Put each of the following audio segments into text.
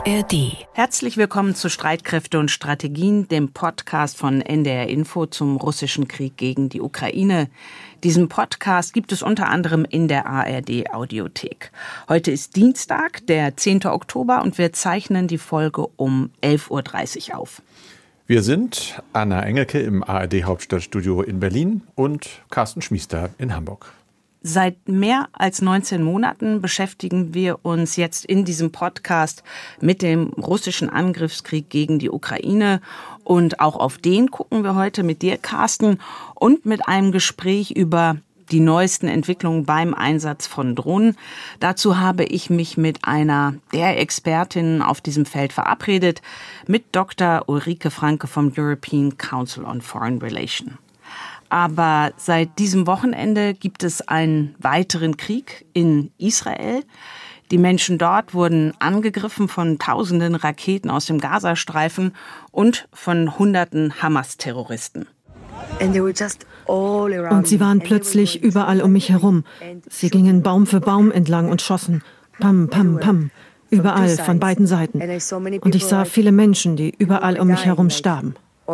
ARD. Herzlich willkommen zu Streitkräfte und Strategien, dem Podcast von NDR Info zum russischen Krieg gegen die Ukraine. Diesen Podcast gibt es unter anderem in der ARD Audiothek. Heute ist Dienstag, der 10. Oktober und wir zeichnen die Folge um 11.30 Uhr auf. Wir sind Anna Engelke im ARD Hauptstadtstudio in Berlin und Carsten Schmiester in Hamburg. Seit mehr als 19 Monaten beschäftigen wir uns jetzt in diesem Podcast mit dem russischen Angriffskrieg gegen die Ukraine. Und auch auf den gucken wir heute mit dir, Carsten, und mit einem Gespräch über die neuesten Entwicklungen beim Einsatz von Drohnen. Dazu habe ich mich mit einer der Expertinnen auf diesem Feld verabredet, mit Dr. Ulrike Franke vom European Council on Foreign Relations. Aber seit diesem Wochenende gibt es einen weiteren Krieg in Israel. Die Menschen dort wurden angegriffen von tausenden Raketen aus dem Gazastreifen und von hunderten Hamas-Terroristen. Und sie waren plötzlich überall um mich herum. Sie gingen Baum für Baum entlang und schossen. Pam, pam, pam. Überall, von beiden Seiten. Und ich sah viele Menschen, die überall um mich herum starben.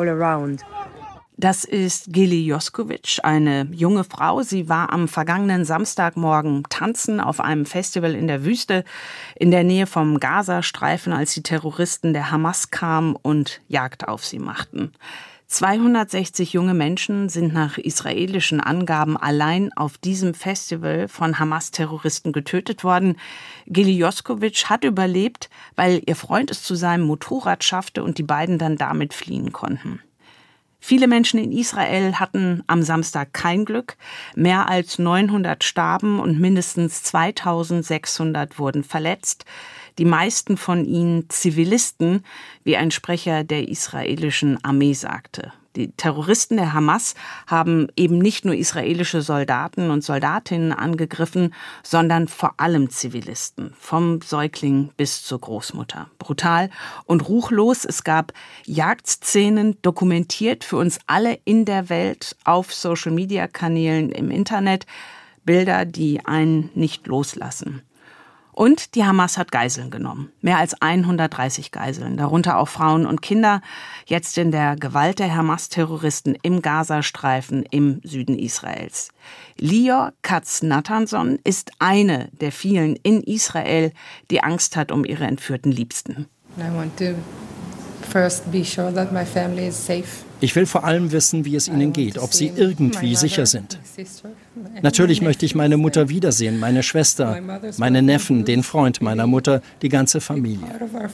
Das ist Gili Joskovic, eine junge Frau. Sie war am vergangenen Samstagmorgen tanzen auf einem Festival in der Wüste in der Nähe vom Gazastreifen, als die Terroristen der Hamas kamen und Jagd auf sie machten. 260 junge Menschen sind nach israelischen Angaben allein auf diesem Festival von Hamas-Terroristen getötet worden. Gili Joskovic hat überlebt, weil ihr Freund es zu seinem Motorrad schaffte und die beiden dann damit fliehen konnten. Viele Menschen in Israel hatten am Samstag kein Glück. Mehr als 900 starben und mindestens 2600 wurden verletzt. Die meisten von ihnen Zivilisten, wie ein Sprecher der israelischen Armee sagte. Die Terroristen der Hamas haben eben nicht nur israelische Soldaten und Soldatinnen angegriffen, sondern vor allem Zivilisten, vom Säugling bis zur Großmutter. Brutal und ruchlos. Es gab Jagdszenen, dokumentiert für uns alle in der Welt, auf Social-Media-Kanälen, im Internet. Bilder, die einen nicht loslassen. Und die Hamas hat Geiseln genommen. Mehr als 130 Geiseln, darunter auch Frauen und Kinder, jetzt in der Gewalt der Hamas-Terroristen im Gazastreifen im Süden Israels. Lior Katz-Nathanson ist eine der vielen in Israel, die Angst hat um ihre entführten Liebsten. Ich will vor allem wissen, wie es ihnen geht, ob sie irgendwie sicher sind. Natürlich möchte ich meine Mutter wiedersehen, meine Schwester, meine Neffen, den Freund meiner Mutter, die ganze Familie.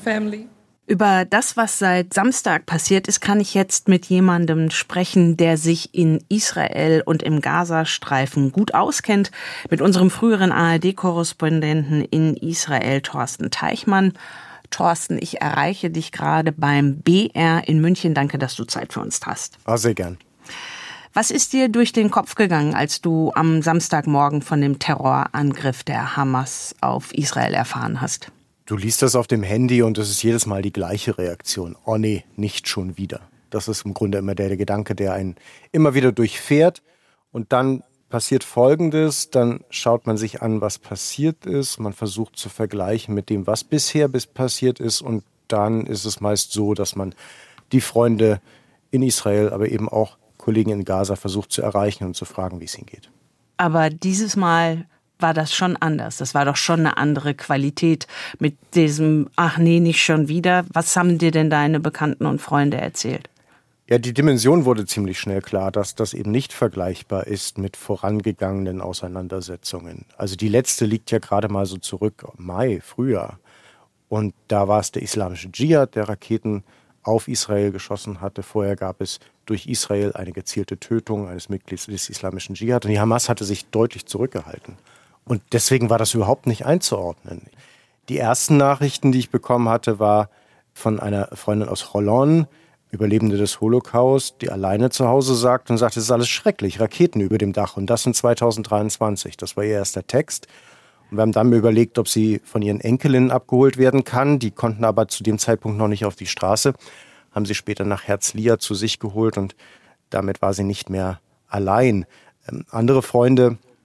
Über das, was seit Samstag passiert ist, kann ich jetzt mit jemandem sprechen, der sich in Israel und im Gazastreifen gut auskennt, mit unserem früheren ARD-Korrespondenten in Israel, Thorsten Teichmann. Thorsten, ich erreiche dich gerade beim BR in München. Danke, dass du Zeit für uns hast. Sehr gern. Was ist dir durch den Kopf gegangen, als du am Samstagmorgen von dem Terrorangriff der Hamas auf Israel erfahren hast? Du liest das auf dem Handy und es ist jedes Mal die gleiche Reaktion. Oh nee, nicht schon wieder. Das ist im Grunde immer der Gedanke, der einen immer wieder durchfährt. Und dann passiert Folgendes, dann schaut man sich an, was passiert ist. Man versucht zu vergleichen mit dem, was bisher passiert ist. Und dann ist es meist so, dass man die Freunde in Israel, aber eben auch Kollegen in Gaza versucht zu erreichen und zu fragen, wie es ihnen geht. Aber dieses Mal war das schon anders. Das war doch schon eine andere Qualität mit diesem, ach nee, nicht schon wieder. Was haben dir denn deine Bekannten und Freunde erzählt? Ja, die Dimension wurde ziemlich schnell klar, dass das eben nicht vergleichbar ist mit vorangegangenen Auseinandersetzungen. Also die letzte liegt ja gerade mal so zurück, Mai, Frühjahr. Und da war es der islamische Dschihad, der Raketen auf Israel geschossen hatte. Vorher gab es durch Israel eine gezielte Tötung eines Mitglieds des islamischen Dschihad. Und die Hamas hatte sich deutlich zurückgehalten. Und deswegen war das überhaupt nicht einzuordnen. Die ersten Nachrichten, die ich bekommen hatte, war von einer Freundin aus Holon, Überlebende des Holocaust, die alleine zu Hause sagt und sagt, es ist alles schrecklich, Raketen über dem Dach. Und das in 2023. Das war ihr erster Text. Und wir haben dann überlegt, ob sie von ihren Enkelinnen abgeholt werden kann. Die konnten aber zu dem Zeitpunkt noch nicht auf die Straße. Haben sie später nach Herzliya zu sich geholt und damit war sie nicht mehr allein. Andere Freunde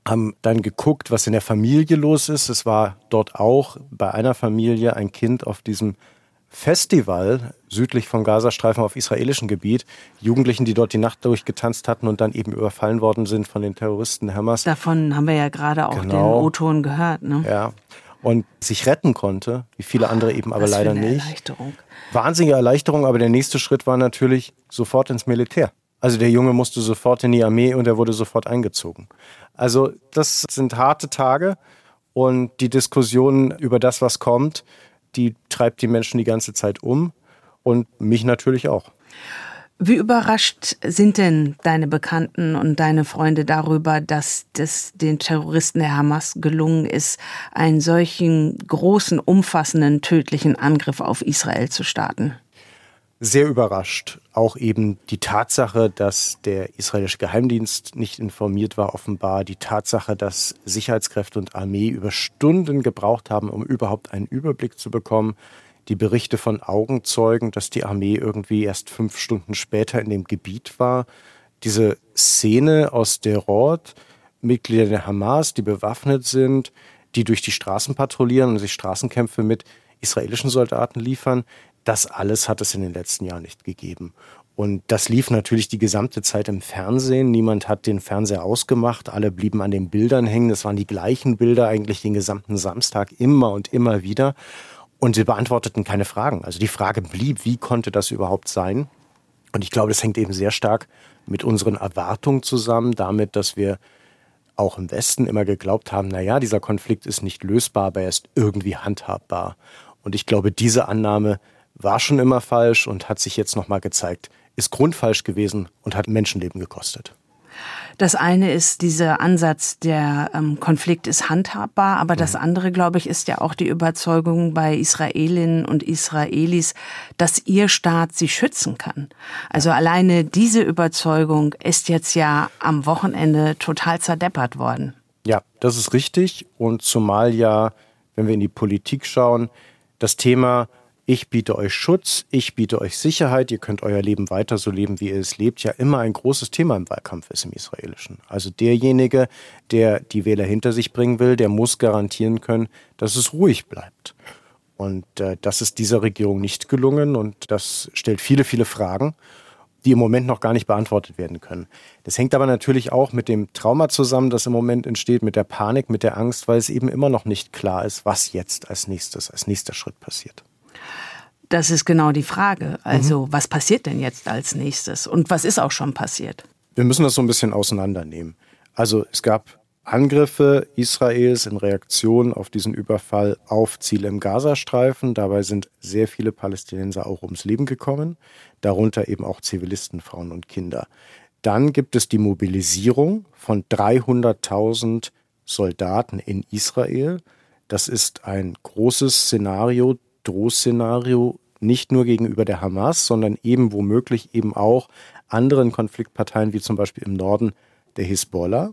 haben dann geguckt, was in der Familie los ist. Es war dort auch bei einer Familie ein Kind auf diesem Festival südlich vom Gazastreifen auf israelischem Gebiet. Jugendlichen, die dort die Nacht durchgetanzt hatten und dann eben überfallen worden sind von den Terroristen der Hamas. Davon haben wir ja gerade auch den O-Ton gehört. Ne? Ja, und sich retten konnte, wie viele andere eben aber leider nicht. Erleichterung. Wahnsinnige Erleichterung, aber der nächste Schritt war natürlich sofort ins Militär. Also der Junge musste sofort in die Armee und er wurde sofort eingezogen. Also das sind harte Tage und die Diskussion über das, was kommt, die treibt die Menschen die ganze Zeit um und mich natürlich auch. Wie überrascht sind denn deine Bekannten und deine Freunde darüber, dass es den Terroristen der Hamas gelungen ist, einen solchen großen, umfassenden, tödlichen Angriff auf Israel zu starten? Sehr überrascht. Auch eben die Tatsache, dass der israelische Geheimdienst nicht informiert war, offenbar. Die Tatsache, dass Sicherheitskräfte und Armee über Stunden gebraucht haben, um überhaupt einen Überblick zu bekommen. Die Berichte von Augenzeugen, dass die Armee irgendwie erst 5 Stunden später in dem Gebiet war. Diese Szene aus Sderot, Mitglieder der Hamas, die bewaffnet sind, die durch die Straßen patrouillieren und sich Straßenkämpfe mit israelischen Soldaten liefern. Das alles hat es in den letzten Jahren nicht gegeben. Und das lief natürlich die gesamte Zeit im Fernsehen. Niemand hat den Fernseher ausgemacht. Alle blieben an den Bildern hängen. Das waren die gleichen Bilder eigentlich den gesamten Samstag immer und immer wieder. Und sie beantworteten keine Fragen. Also die Frage blieb, wie konnte das überhaupt sein? Und ich glaube, das hängt eben sehr stark mit unseren Erwartungen zusammen, damit, dass wir auch im Westen immer geglaubt haben, naja, dieser Konflikt ist nicht lösbar, aber er ist irgendwie handhabbar. Und ich glaube, diese Annahme war schon immer falsch und hat sich jetzt nochmal gezeigt, ist grundfalsch gewesen und hat Menschenleben gekostet. Das eine ist dieser Ansatz, der Konflikt ist handhabbar, aber das andere, glaube ich, ist ja auch die Überzeugung bei Israelinnen und Israelis, dass ihr Staat sie schützen kann. Also alleine diese Überzeugung ist jetzt ja am Wochenende total zerdeppert worden. Ja, das ist richtig. Und zumal ja, wenn wir in die Politik schauen, das Thema ich biete euch Schutz, ich biete euch Sicherheit, ihr könnt euer Leben weiter so leben, wie ihr es lebt, ja immer ein großes Thema im Wahlkampf ist im Israelischen. Also derjenige, der die Wähler hinter sich bringen will, der muss garantieren können, dass es ruhig bleibt. Und das ist dieser Regierung nicht gelungen und das stellt viele, viele Fragen, die im Moment noch gar nicht beantwortet werden können. Das hängt aber natürlich auch mit dem Trauma zusammen, das im Moment entsteht, mit der Panik, mit der Angst, weil es eben immer noch nicht klar ist, was jetzt als nächster Schritt passiert. Das ist genau die Frage. Also was passiert denn jetzt als nächstes? Und was ist auch schon passiert? Wir müssen das so ein bisschen auseinandernehmen. Also es gab Angriffe Israels in Reaktion auf diesen Überfall auf Ziele im Gazastreifen. Dabei sind sehr viele Palästinenser auch ums Leben gekommen, darunter eben auch Zivilisten, Frauen und Kinder. Dann gibt es die Mobilisierung von 300.000 Soldaten in Israel. Das ist ein großes Szenario, Drohszenario, nicht nur gegenüber der Hamas, sondern eben womöglich eben auch anderen Konfliktparteien, wie zum Beispiel im Norden der Hisbollah.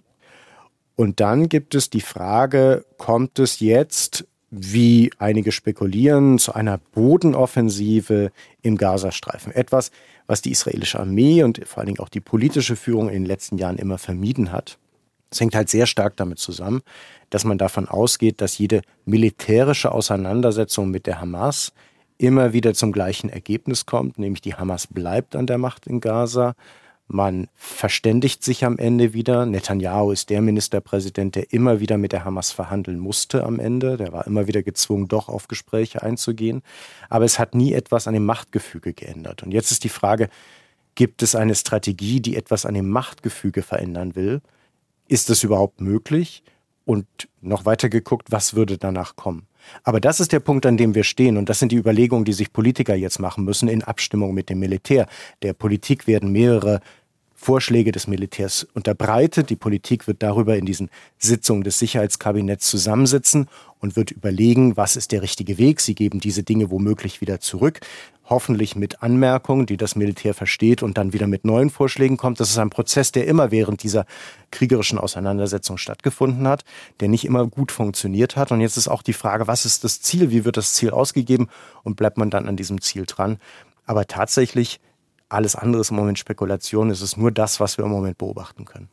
Und dann gibt es die Frage, kommt es jetzt, wie einige spekulieren, zu einer Bodenoffensive im Gazastreifen? Etwas, was die israelische Armee und vor allen Dingen auch die politische Führung in den letzten Jahren immer vermieden hat. Es hängt halt sehr stark damit zusammen, dass man davon ausgeht, dass jede militärische Auseinandersetzung mit der Hamas immer wieder zum gleichen Ergebnis kommt, nämlich die Hamas bleibt an der Macht in Gaza. Man verständigt sich am Ende wieder. Netanyahu ist der Ministerpräsident, der immer wieder mit der Hamas verhandeln musste am Ende. Der war immer wieder gezwungen, doch auf Gespräche einzugehen. Aber es hat nie etwas an dem Machtgefüge geändert. Und jetzt ist die Frage, gibt es eine Strategie, die etwas an dem Machtgefüge verändern will? Ist das überhaupt möglich? Und noch weiter geguckt, was würde danach kommen? Aber das ist der Punkt, an dem wir stehen. Und das sind die Überlegungen, die sich Politiker jetzt machen müssen in Abstimmung mit dem Militär. Der Politik werden mehrere Vorschläge des Militärs unterbreitet. Die Politik wird darüber in diesen Sitzungen des Sicherheitskabinetts zusammensitzen und wird überlegen, was ist der richtige Weg. Sie geben diese Dinge womöglich wieder zurück, hoffentlich mit Anmerkungen, die das Militär versteht und dann wieder mit neuen Vorschlägen kommt. Das ist ein Prozess, der immer während dieser kriegerischen Auseinandersetzung stattgefunden hat, der nicht immer gut funktioniert hat. Und jetzt ist auch die Frage, was ist das Ziel? Wie wird das Ziel ausgegeben? Und bleibt man dann an diesem Ziel dran? Aber tatsächlich, alles andere ist im Moment Spekulation. Es ist nur das, was wir im Moment beobachten können.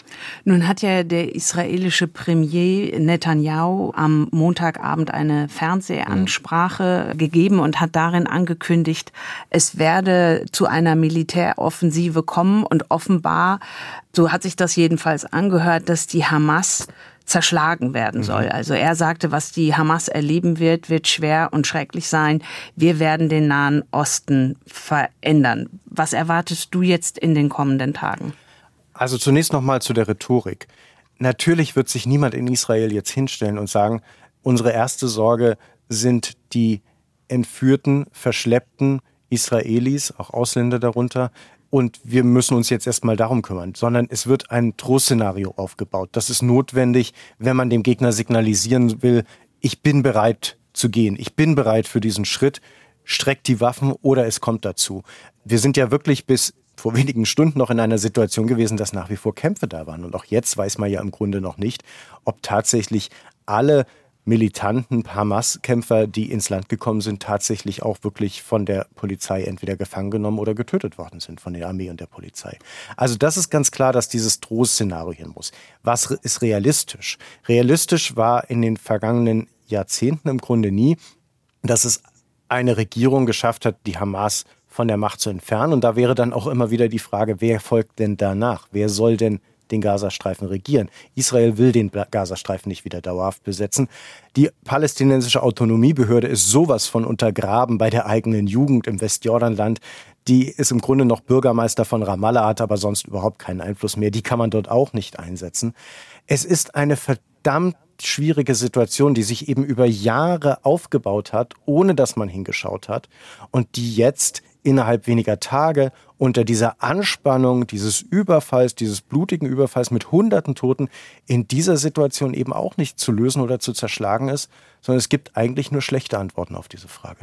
Nun hat ja der israelische Premier Netanyahu am Montagabend eine Fernsehansprache gegeben und hat darin angekündigt, es werde zu einer Militäroffensive kommen und offenbar, so hat sich das jedenfalls angehört, dass die Hamas zerschlagen werden soll. Also er sagte, was die Hamas erleben wird schwer und schrecklich sein. Wir werden den Nahen Osten verändern. Was erwartest du jetzt in den kommenden Tagen? Also zunächst nochmal zu der Rhetorik. Natürlich wird sich niemand in Israel jetzt hinstellen und sagen, unsere erste Sorge sind die entführten, verschleppten Israelis, auch Ausländer darunter, und wir müssen uns jetzt erstmal darum kümmern, sondern es wird ein Trostszenario aufgebaut. Das ist notwendig, wenn man dem Gegner signalisieren will, ich bin bereit zu gehen, ich bin bereit für diesen Schritt, streckt die Waffen oder es kommt dazu. Wir sind ja wirklich bis vor wenigen Stunden noch in einer Situation gewesen, dass nach wie vor Kämpfe da waren. Und auch jetzt weiß man ja im Grunde noch nicht, ob tatsächlich alle militanten Hamas-Kämpfer, die ins Land gekommen sind, tatsächlich auch wirklich von der Polizei entweder gefangen genommen oder getötet worden sind, von der Armee und der Polizei. Also das ist ganz klar, dass dieses Drohszenario hin muss. Was ist realistisch? Realistisch war in den vergangenen Jahrzehnten im Grunde nie, dass es eine Regierung geschafft hat, die Hamas von der Macht zu entfernen. Und da wäre dann auch immer wieder die Frage, wer folgt denn danach? Wer soll denn den Gazastreifen regieren? Israel will den Gazastreifen nicht wieder dauerhaft besetzen. Die palästinensische Autonomiebehörde ist sowas von untergraben bei der eigenen Jugend im Westjordanland. Die ist im Grunde noch Bürgermeister von Ramallah, hat aber sonst überhaupt keinen Einfluss mehr. Die kann man dort auch nicht einsetzen. Es ist eine verdammt schwierige Situation, die sich eben über Jahre aufgebaut hat, ohne dass man hingeschaut hat und die jetzt innerhalb weniger Tage unter dieser Anspannung dieses Überfalls, dieses blutigen Überfalls mit Hunderten Toten in dieser Situation eben auch nicht zu lösen oder zu zerschlagen ist, sondern es gibt eigentlich nur schlechte Antworten auf diese Frage.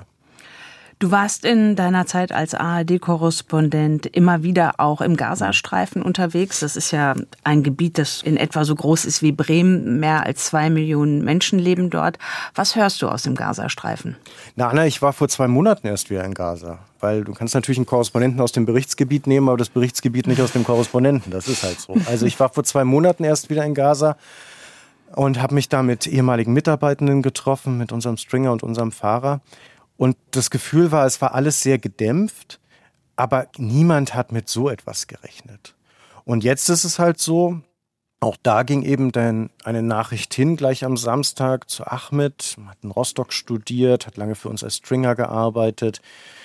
Du warst in deiner Zeit als ARD-Korrespondent immer wieder auch im Gazastreifen unterwegs. Das ist ja ein Gebiet, das in etwa so groß ist wie Bremen. Mehr als 2 Millionen Menschen leben dort. Was hörst du aus dem Gazastreifen? Na, Anna, ich war vor 2 Monaten erst wieder in Gaza. Weil du kannst natürlich einen Korrespondenten aus dem Berichtsgebiet nehmen, aber das Berichtsgebiet nicht aus dem Korrespondenten. Das ist halt so. Also ich war vor 2 Monaten erst wieder in Gaza und habe mich da mit ehemaligen Mitarbeitenden getroffen, mit unserem Stringer und unserem Fahrer. Und das Gefühl war, es war alles sehr gedämpft, aber niemand hat mit so etwas gerechnet. Und jetzt ist es halt so, auch da ging eben dann eine Nachricht hin, gleich am Samstag zu Ahmed, hat in Rostock studiert, hat lange für uns als Stringer gearbeitet.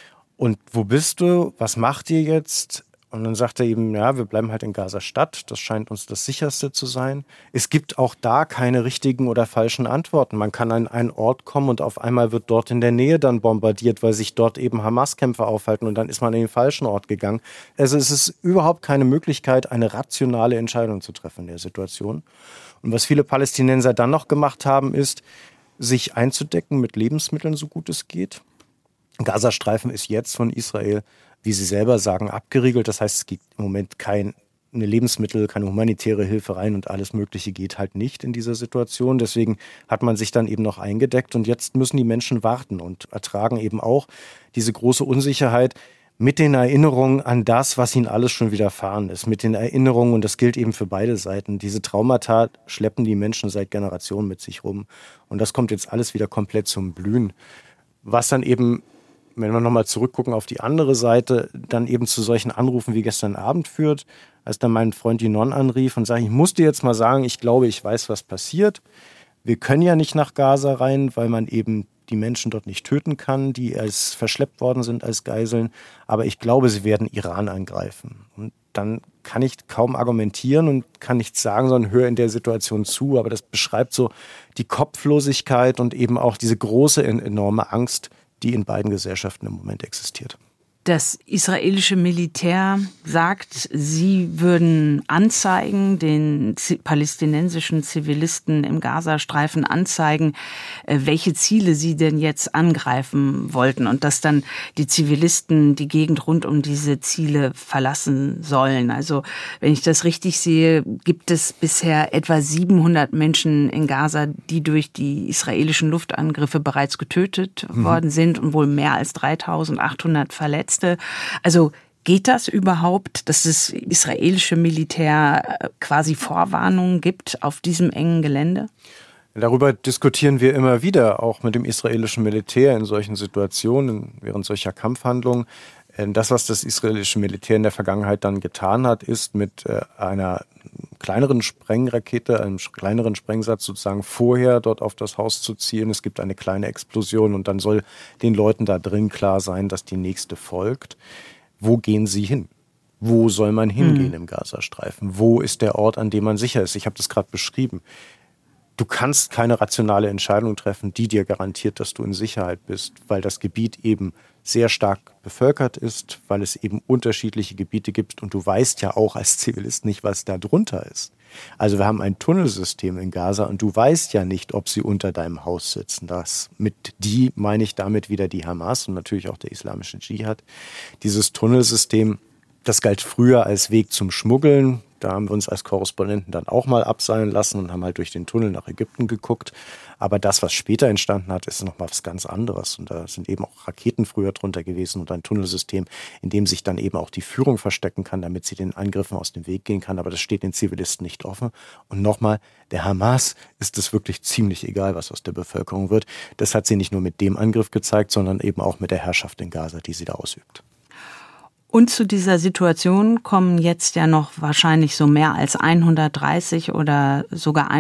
Und wo bist du? Was macht ihr jetzt? Und dann sagt er eben, ja, wir bleiben halt in Gaza-Stadt. Das scheint uns das Sicherste zu sein. Es gibt auch da keine richtigen oder falschen Antworten. Man kann an einen Ort kommen und auf einmal wird dort in der Nähe dann bombardiert, weil sich dort eben Hamas-Kämpfer aufhalten und dann ist man in den falschen Ort gegangen. Also es ist überhaupt keine Möglichkeit, eine rationale Entscheidung zu treffen in der Situation. Und was viele Palästinenser dann noch gemacht haben, ist, sich einzudecken mit Lebensmitteln, so gut es geht. Gazastreifen ist jetzt von Israel, wie sie selber sagen, abgeriegelt. Das heißt, es gibt im Moment keine Lebensmittel, keine humanitäre Hilfe rein und alles Mögliche geht halt nicht in dieser Situation. Deswegen hat man sich dann eben noch eingedeckt und jetzt müssen die Menschen warten und ertragen eben auch diese große Unsicherheit mit den Erinnerungen an das, was ihnen alles schon widerfahren ist. Mit den Erinnerungen, und das gilt eben für beide Seiten, diese Traumata schleppen die Menschen seit Generationen mit sich rum. Und das kommt jetzt alles wieder komplett zum Blühen. Was dann eben, wenn wir nochmal zurückgucken auf die andere Seite, dann eben zu solchen Anrufen wie gestern Abend führt, als dann mein Freund Yinon anrief und sagte, ich muss dir jetzt mal sagen, ich glaube, ich weiß, was passiert. Wir können ja nicht nach Gaza rein, weil man eben die Menschen dort nicht töten kann, die als verschleppt worden sind als Geiseln. Aber ich glaube, sie werden Iran angreifen. Und dann kann ich kaum argumentieren und kann nichts sagen, sondern höre in der Situation zu. Aber das beschreibt so die Kopflosigkeit und eben auch diese große, enorme Angst, die in beiden Gesellschaften im Moment existiert. Das israelische Militär sagt, sie würden anzeigen, den palästinensischen Zivilisten im Gazastreifen anzeigen, welche Ziele sie denn jetzt angreifen wollten und dass dann die Zivilisten die Gegend rund um diese Ziele verlassen sollen. Also wenn ich das richtig sehe, gibt es bisher etwa 700 Menschen in Gaza, die durch die israelischen Luftangriffe bereits getötet worden sind und wohl mehr als 3.800 Verletzte. Also Geht das überhaupt, dass das israelische Militär quasi Vorwarnungen gibt auf diesem engen Gelände? Darüber diskutieren wir immer wieder, auch mit dem israelischen Militär in solchen Situationen, während solcher Kampfhandlungen. Das, was das israelische Militär in der Vergangenheit dann getan hat, ist mit einer kleineren Sprengrakete, einem kleineren Sprengsatz sozusagen vorher dort auf das Haus zu zielen. Es gibt eine kleine Explosion und dann soll den Leuten da drin klar sein, dass die nächste folgt. Wo gehen sie hin? Wo soll man hingehen im Gazastreifen? Wo ist der Ort, an dem man sicher ist? Ich habe das gerade beschrieben. Du kannst keine rationale Entscheidung treffen, die dir garantiert, dass du in Sicherheit bist, weil das Gebiet eben sehr stark bevölkert ist, weil es eben unterschiedliche Gebiete gibt und du weißt ja auch als Zivilist nicht, was da drunter ist. Also wir haben ein Tunnelsystem in Gaza und du weißt ja nicht, ob sie unter deinem Haus sitzen. Mit die meine ich damit wieder die Hamas und natürlich auch der islamische Dschihad. Dieses Tunnelsystem, das galt früher als Weg zum Schmuggeln. Da haben wir uns als Korrespondenten dann auch mal abseilen lassen und haben halt durch den Tunnel nach Ägypten geguckt. Aber das, was später entstanden hat, ist nochmal was ganz anderes. Und da sind eben auch Raketen früher drunter gewesen und ein Tunnelsystem, in dem sich dann eben auch die Führung verstecken kann, damit sie den Angriffen aus dem Weg gehen kann. Aber das steht den Zivilisten nicht offen. Und nochmal, der Hamas ist es wirklich ziemlich egal, was aus der Bevölkerung wird. Das hat sie nicht nur mit dem Angriff gezeigt, sondern eben auch mit der Herrschaft in Gaza, die sie da ausübt. Und zu dieser Situation kommen jetzt ja noch wahrscheinlich so mehr als 130 oder sogar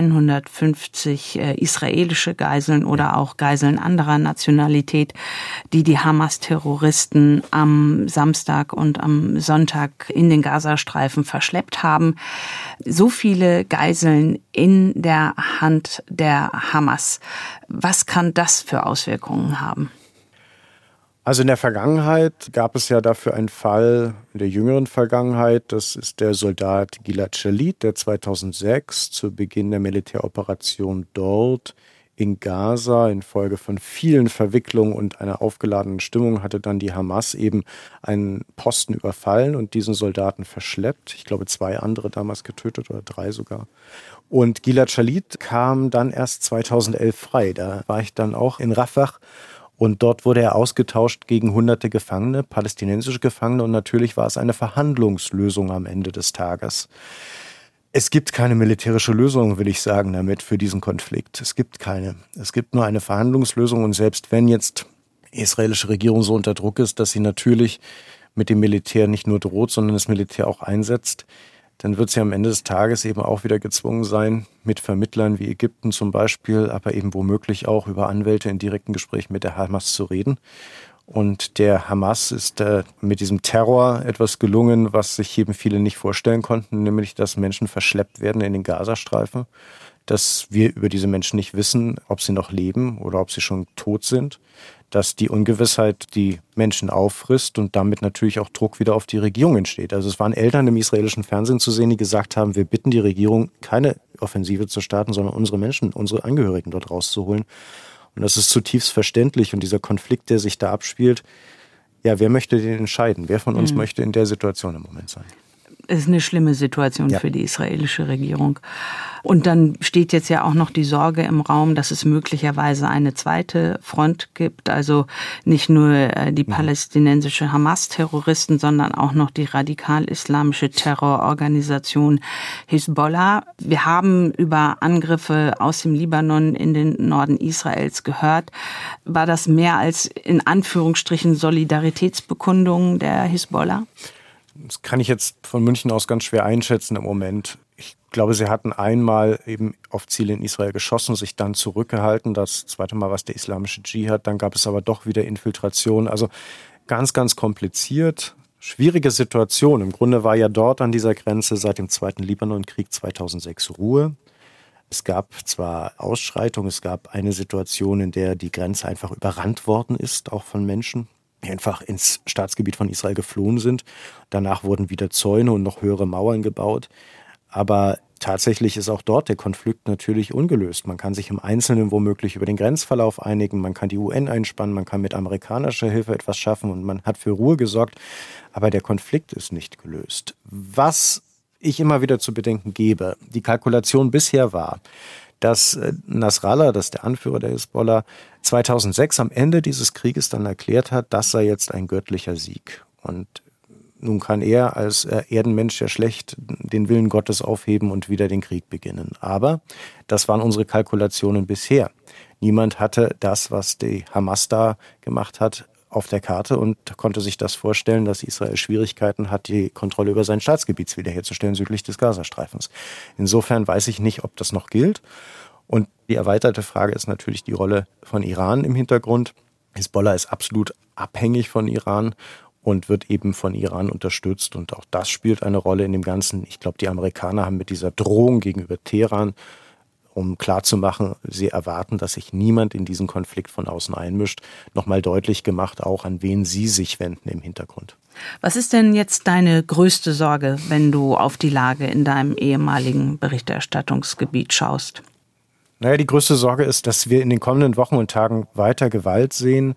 150 israelische Geiseln oder auch Geiseln anderer Nationalität, die Hamas-Terroristen am Samstag und am Sonntag in den Gazastreifen verschleppt haben. So viele Geiseln in der Hand der Hamas. Was kann das für Auswirkungen haben? Also in der Vergangenheit gab es ja dafür einen Fall, in der jüngeren Vergangenheit, das ist der Soldat Gilad Shalit, der 2006 zu Beginn der Militäroperation dort in Gaza infolge von vielen Verwicklungen und einer aufgeladenen Stimmung hatte dann die Hamas eben einen Posten überfallen und diesen Soldaten verschleppt. Ich glaube 2 andere damals getötet oder 3 sogar. Und Gilad Shalit kam dann erst 2011 frei. Da war ich dann auch in Rafah. Und dort wurde er ausgetauscht gegen hunderte Gefangene, palästinensische Gefangene. Und natürlich war es eine Verhandlungslösung am Ende des Tages. Es gibt keine militärische Lösung, will ich sagen, damit für diesen Konflikt. Es gibt keine. Es gibt nur eine Verhandlungslösung. Und selbst wenn jetzt die israelische Regierung so unter Druck ist, dass sie natürlich mit dem Militär nicht nur droht, sondern das Militär auch einsetzt, dann wird sie am Ende des Tages eben auch wieder gezwungen sein, mit Vermittlern wie Ägypten zum Beispiel, aber eben womöglich auch über Anwälte in direkten Gesprächen mit der Hamas zu reden. Und der Hamas ist mit diesem Terror etwas gelungen, was sich eben viele nicht vorstellen konnten, nämlich dass Menschen verschleppt werden in den Gazastreifen, dass wir über diese Menschen nicht wissen, ob sie noch leben oder ob sie schon tot sind, dass die Ungewissheit die Menschen auffrisst und damit natürlich auch Druck wieder auf die Regierung entsteht. Also es waren Eltern im israelischen Fernsehen zu sehen, die gesagt haben, wir bitten die Regierung, keine Offensive zu starten, sondern unsere Menschen, unsere Angehörigen dort rauszuholen. Und das ist zutiefst verständlich. Und dieser Konflikt, der sich da abspielt, ja, wer möchte den entscheiden? Wer von uns möchte in der Situation im Moment sein? Es ist eine schlimme Situation für die israelische Regierung. Und dann steht jetzt ja auch noch die Sorge im Raum, dass es möglicherweise eine zweite Front gibt. Also nicht nur die palästinensische Hamas-Terroristen, sondern auch noch die radikal-islamische Terrororganisation Hisbollah. Wir haben über Angriffe aus dem Libanon in den Norden Israels gehört. War das mehr als in Anführungsstrichen Solidaritätsbekundungen der Hisbollah? Das kann ich jetzt von München aus ganz schwer einschätzen im Moment. Ich glaube, sie hatten einmal eben auf Ziele in Israel geschossen, sich dann zurückgehalten. Das zweite Mal war es der islamische Dschihad. Dann gab es aber doch wieder Infiltration. Also ganz, ganz kompliziert. Schwierige Situation. Im Grunde war ja dort an dieser Grenze seit dem Zweiten Libanonkrieg 2006 Ruhe. Es gab zwar Ausschreitungen, es gab eine Situation, in der die Grenze einfach überrannt worden ist, auch von Menschen, die einfach ins Staatsgebiet von Israel geflohen sind. Danach wurden wieder Zäune und noch höhere Mauern gebaut. Aber tatsächlich ist auch dort der Konflikt natürlich ungelöst. Man kann sich im Einzelnen womöglich über den Grenzverlauf einigen, man kann die UN einspannen, man kann mit amerikanischer Hilfe etwas schaffen und man hat für Ruhe gesorgt. Aber der Konflikt ist nicht gelöst. Was ich immer wieder zu bedenken gebe, die Kalkulation bisher war, dass Nasrallah, das ist der Anführer der Hisbollah, 2006 am Ende dieses Krieges dann erklärt hat, das sei jetzt ein göttlicher Sieg. Und nun kann er als Erdenmensch ja schlecht den Willen Gottes aufheben und wieder den Krieg beginnen. Aber das waren unsere Kalkulationen bisher. Niemand hatte das, was die Hamas da gemacht hat, auf der Karte und konnte sich das vorstellen, dass Israel Schwierigkeiten hat, die Kontrolle über sein Staatsgebiet wiederherzustellen südlich des Gazastreifens. Insofern weiß ich nicht, ob das noch gilt. Und die erweiterte Frage ist natürlich die Rolle von Iran im Hintergrund. Hisbollah ist absolut abhängig von Iran und wird eben von Iran unterstützt. Und auch das spielt eine Rolle in dem Ganzen. Ich glaube, die Amerikaner haben mit dieser Drohung gegenüber Teheran, um klarzumachen, sie erwarten, dass sich niemand in diesen Konflikt von außen einmischt, nochmal deutlich gemacht, auch an wen sie sich wenden im Hintergrund. Was ist denn jetzt deine größte Sorge, wenn du auf die Lage in deinem ehemaligen Berichterstattungsgebiet schaust? Naja, die größte Sorge ist, dass wir in den kommenden Wochen und Tagen weiter Gewalt sehen,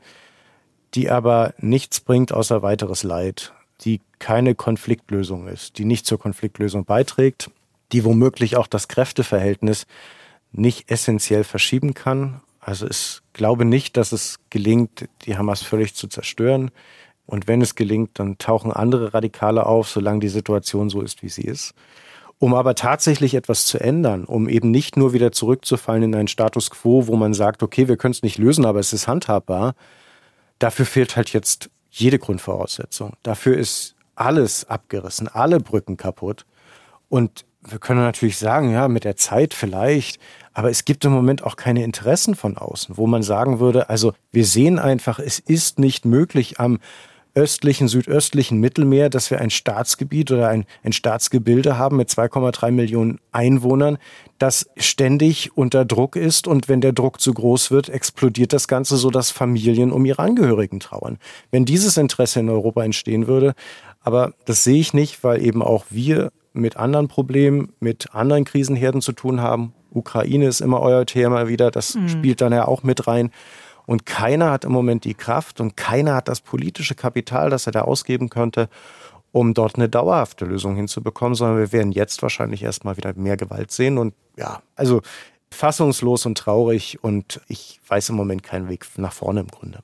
die aber nichts bringt außer weiteres Leid, die keine Konfliktlösung ist, die nicht zur Konfliktlösung beiträgt, die womöglich auch das Kräfteverhältnis nicht essentiell verschieben kann. Also ich glaube nicht, dass es gelingt, die Hamas völlig zu zerstören. Und wenn es gelingt, dann tauchen andere Radikale auf, solange die Situation so ist, wie sie ist. Um aber tatsächlich etwas zu ändern, um eben nicht nur wieder zurückzufallen in einen Status quo, wo man sagt, okay, wir können es nicht lösen, aber es ist handhabbar, dafür fehlt halt jetzt jede Grundvoraussetzung. Dafür ist alles abgerissen, alle Brücken kaputt. Und wir können natürlich sagen, ja, mit der Zeit vielleicht, aber es gibt im Moment auch keine Interessen von außen, wo man sagen würde, also wir sehen einfach, es ist nicht möglich am östlichen, südöstlichen Mittelmeer, dass wir ein Staatsgebiet oder ein Staatsgebilde haben mit 2,3 Millionen Einwohnern, das ständig unter Druck ist und wenn der Druck zu groß wird, explodiert das Ganze, sodass Familien um ihre Angehörigen trauern. Wenn dieses Interesse in Europa entstehen würde, aber das sehe ich nicht, weil eben auch wir mit anderen Problemen, mit anderen Krisenherden zu tun haben. Ukraine ist immer euer Thema wieder, das spielt dann ja auch mit rein. Und keiner hat im Moment die Kraft und keiner hat das politische Kapital, das er da ausgeben könnte, um dort eine dauerhafte Lösung hinzubekommen, sondern wir werden jetzt wahrscheinlich erstmal wieder mehr Gewalt sehen. Und ja, also fassungslos und traurig und ich weiß im Moment keinen Weg nach vorne im Grunde.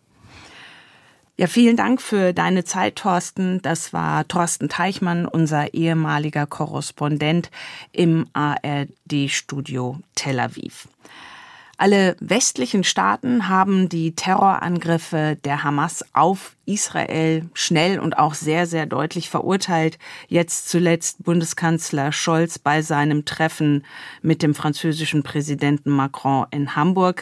Ja, vielen Dank für deine Zeit, Thorsten. Das war Thorsten Teichmann, unser ehemaliger Korrespondent im ARD-Studio Tel Aviv. Alle westlichen Staaten haben die Terrorangriffe der Hamas auf Israel schnell und auch sehr, sehr deutlich verurteilt. Jetzt zuletzt Bundeskanzler Scholz bei seinem Treffen mit dem französischen Präsidenten Macron in Hamburg.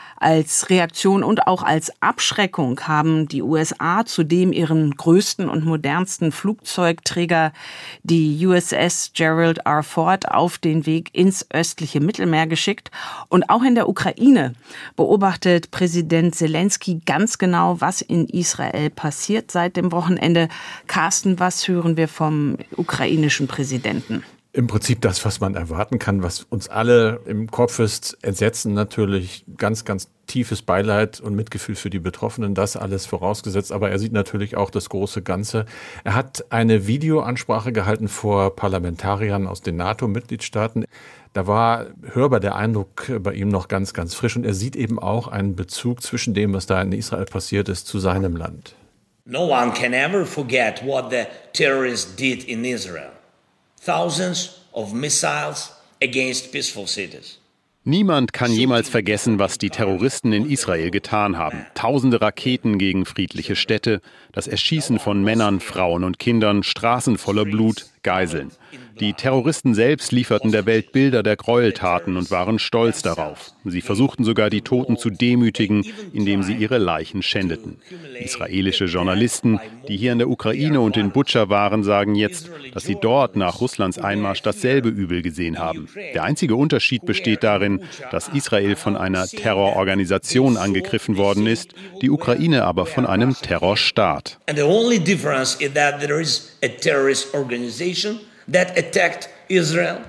Als Reaktion und auch als Abschreckung haben die USA zudem ihren größten und modernsten Flugzeugträger, die USS Gerald R. Ford, auf den Weg ins östliche Mittelmeer geschickt. Und auch in der Ukraine beobachtet Präsident Zelensky ganz genau, was in Israel passiert seit dem Wochenende. Carsten, was hören wir vom ukrainischen Präsidenten? Im Prinzip das, was man erwarten kann, was uns alle im Kopf ist, Entsetzen natürlich, ganz, ganz tiefes Beileid und Mitgefühl für die Betroffenen, das alles vorausgesetzt. Aber er sieht natürlich auch das große Ganze. Er hat eine Videoansprache gehalten vor Parlamentariern aus den NATO-Mitgliedstaaten. Da war hörbar der Eindruck bei ihm noch ganz, ganz frisch. Und er sieht eben auch einen Bezug zwischen dem, was da in Israel passiert ist, zu seinem Land. No one can ever forget what the terrorists did in Israel. Thousands of missiles against peaceful cities. Niemand kann jemals vergessen, was die Terroristen in Israel getan haben. Tausende Raketen gegen friedliche Städte, das Erschießen von Männern, Frauen und Kindern, Straßen voller Blut, Geiseln. Die Terroristen selbst lieferten der Welt Bilder der Gräueltaten und waren stolz darauf. Sie versuchten sogar, die Toten zu demütigen, indem sie ihre Leichen schändeten. Israelische Journalisten, die hier in der Ukraine und in Butscha waren, sagen jetzt, dass sie dort nach Russlands Einmarsch dasselbe Übel gesehen haben. Der einzige Unterschied besteht darin, dass Israel von einer Terrororganisation angegriffen worden ist, die Ukraine aber von einem Terrorstaat. And the only difference is that there is a terrorist organization that attacked Israel,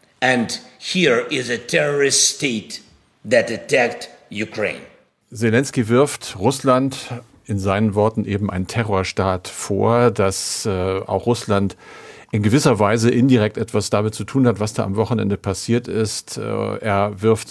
and here is a terrorist state that attacked Ukraine. Zelensky wirft Russland in seinen Worten eben einen Terrorstaat vor, dass auch Russland in gewisser Weise indirekt etwas damit zu tun hat, was da am Wochenende passiert ist. Er wirft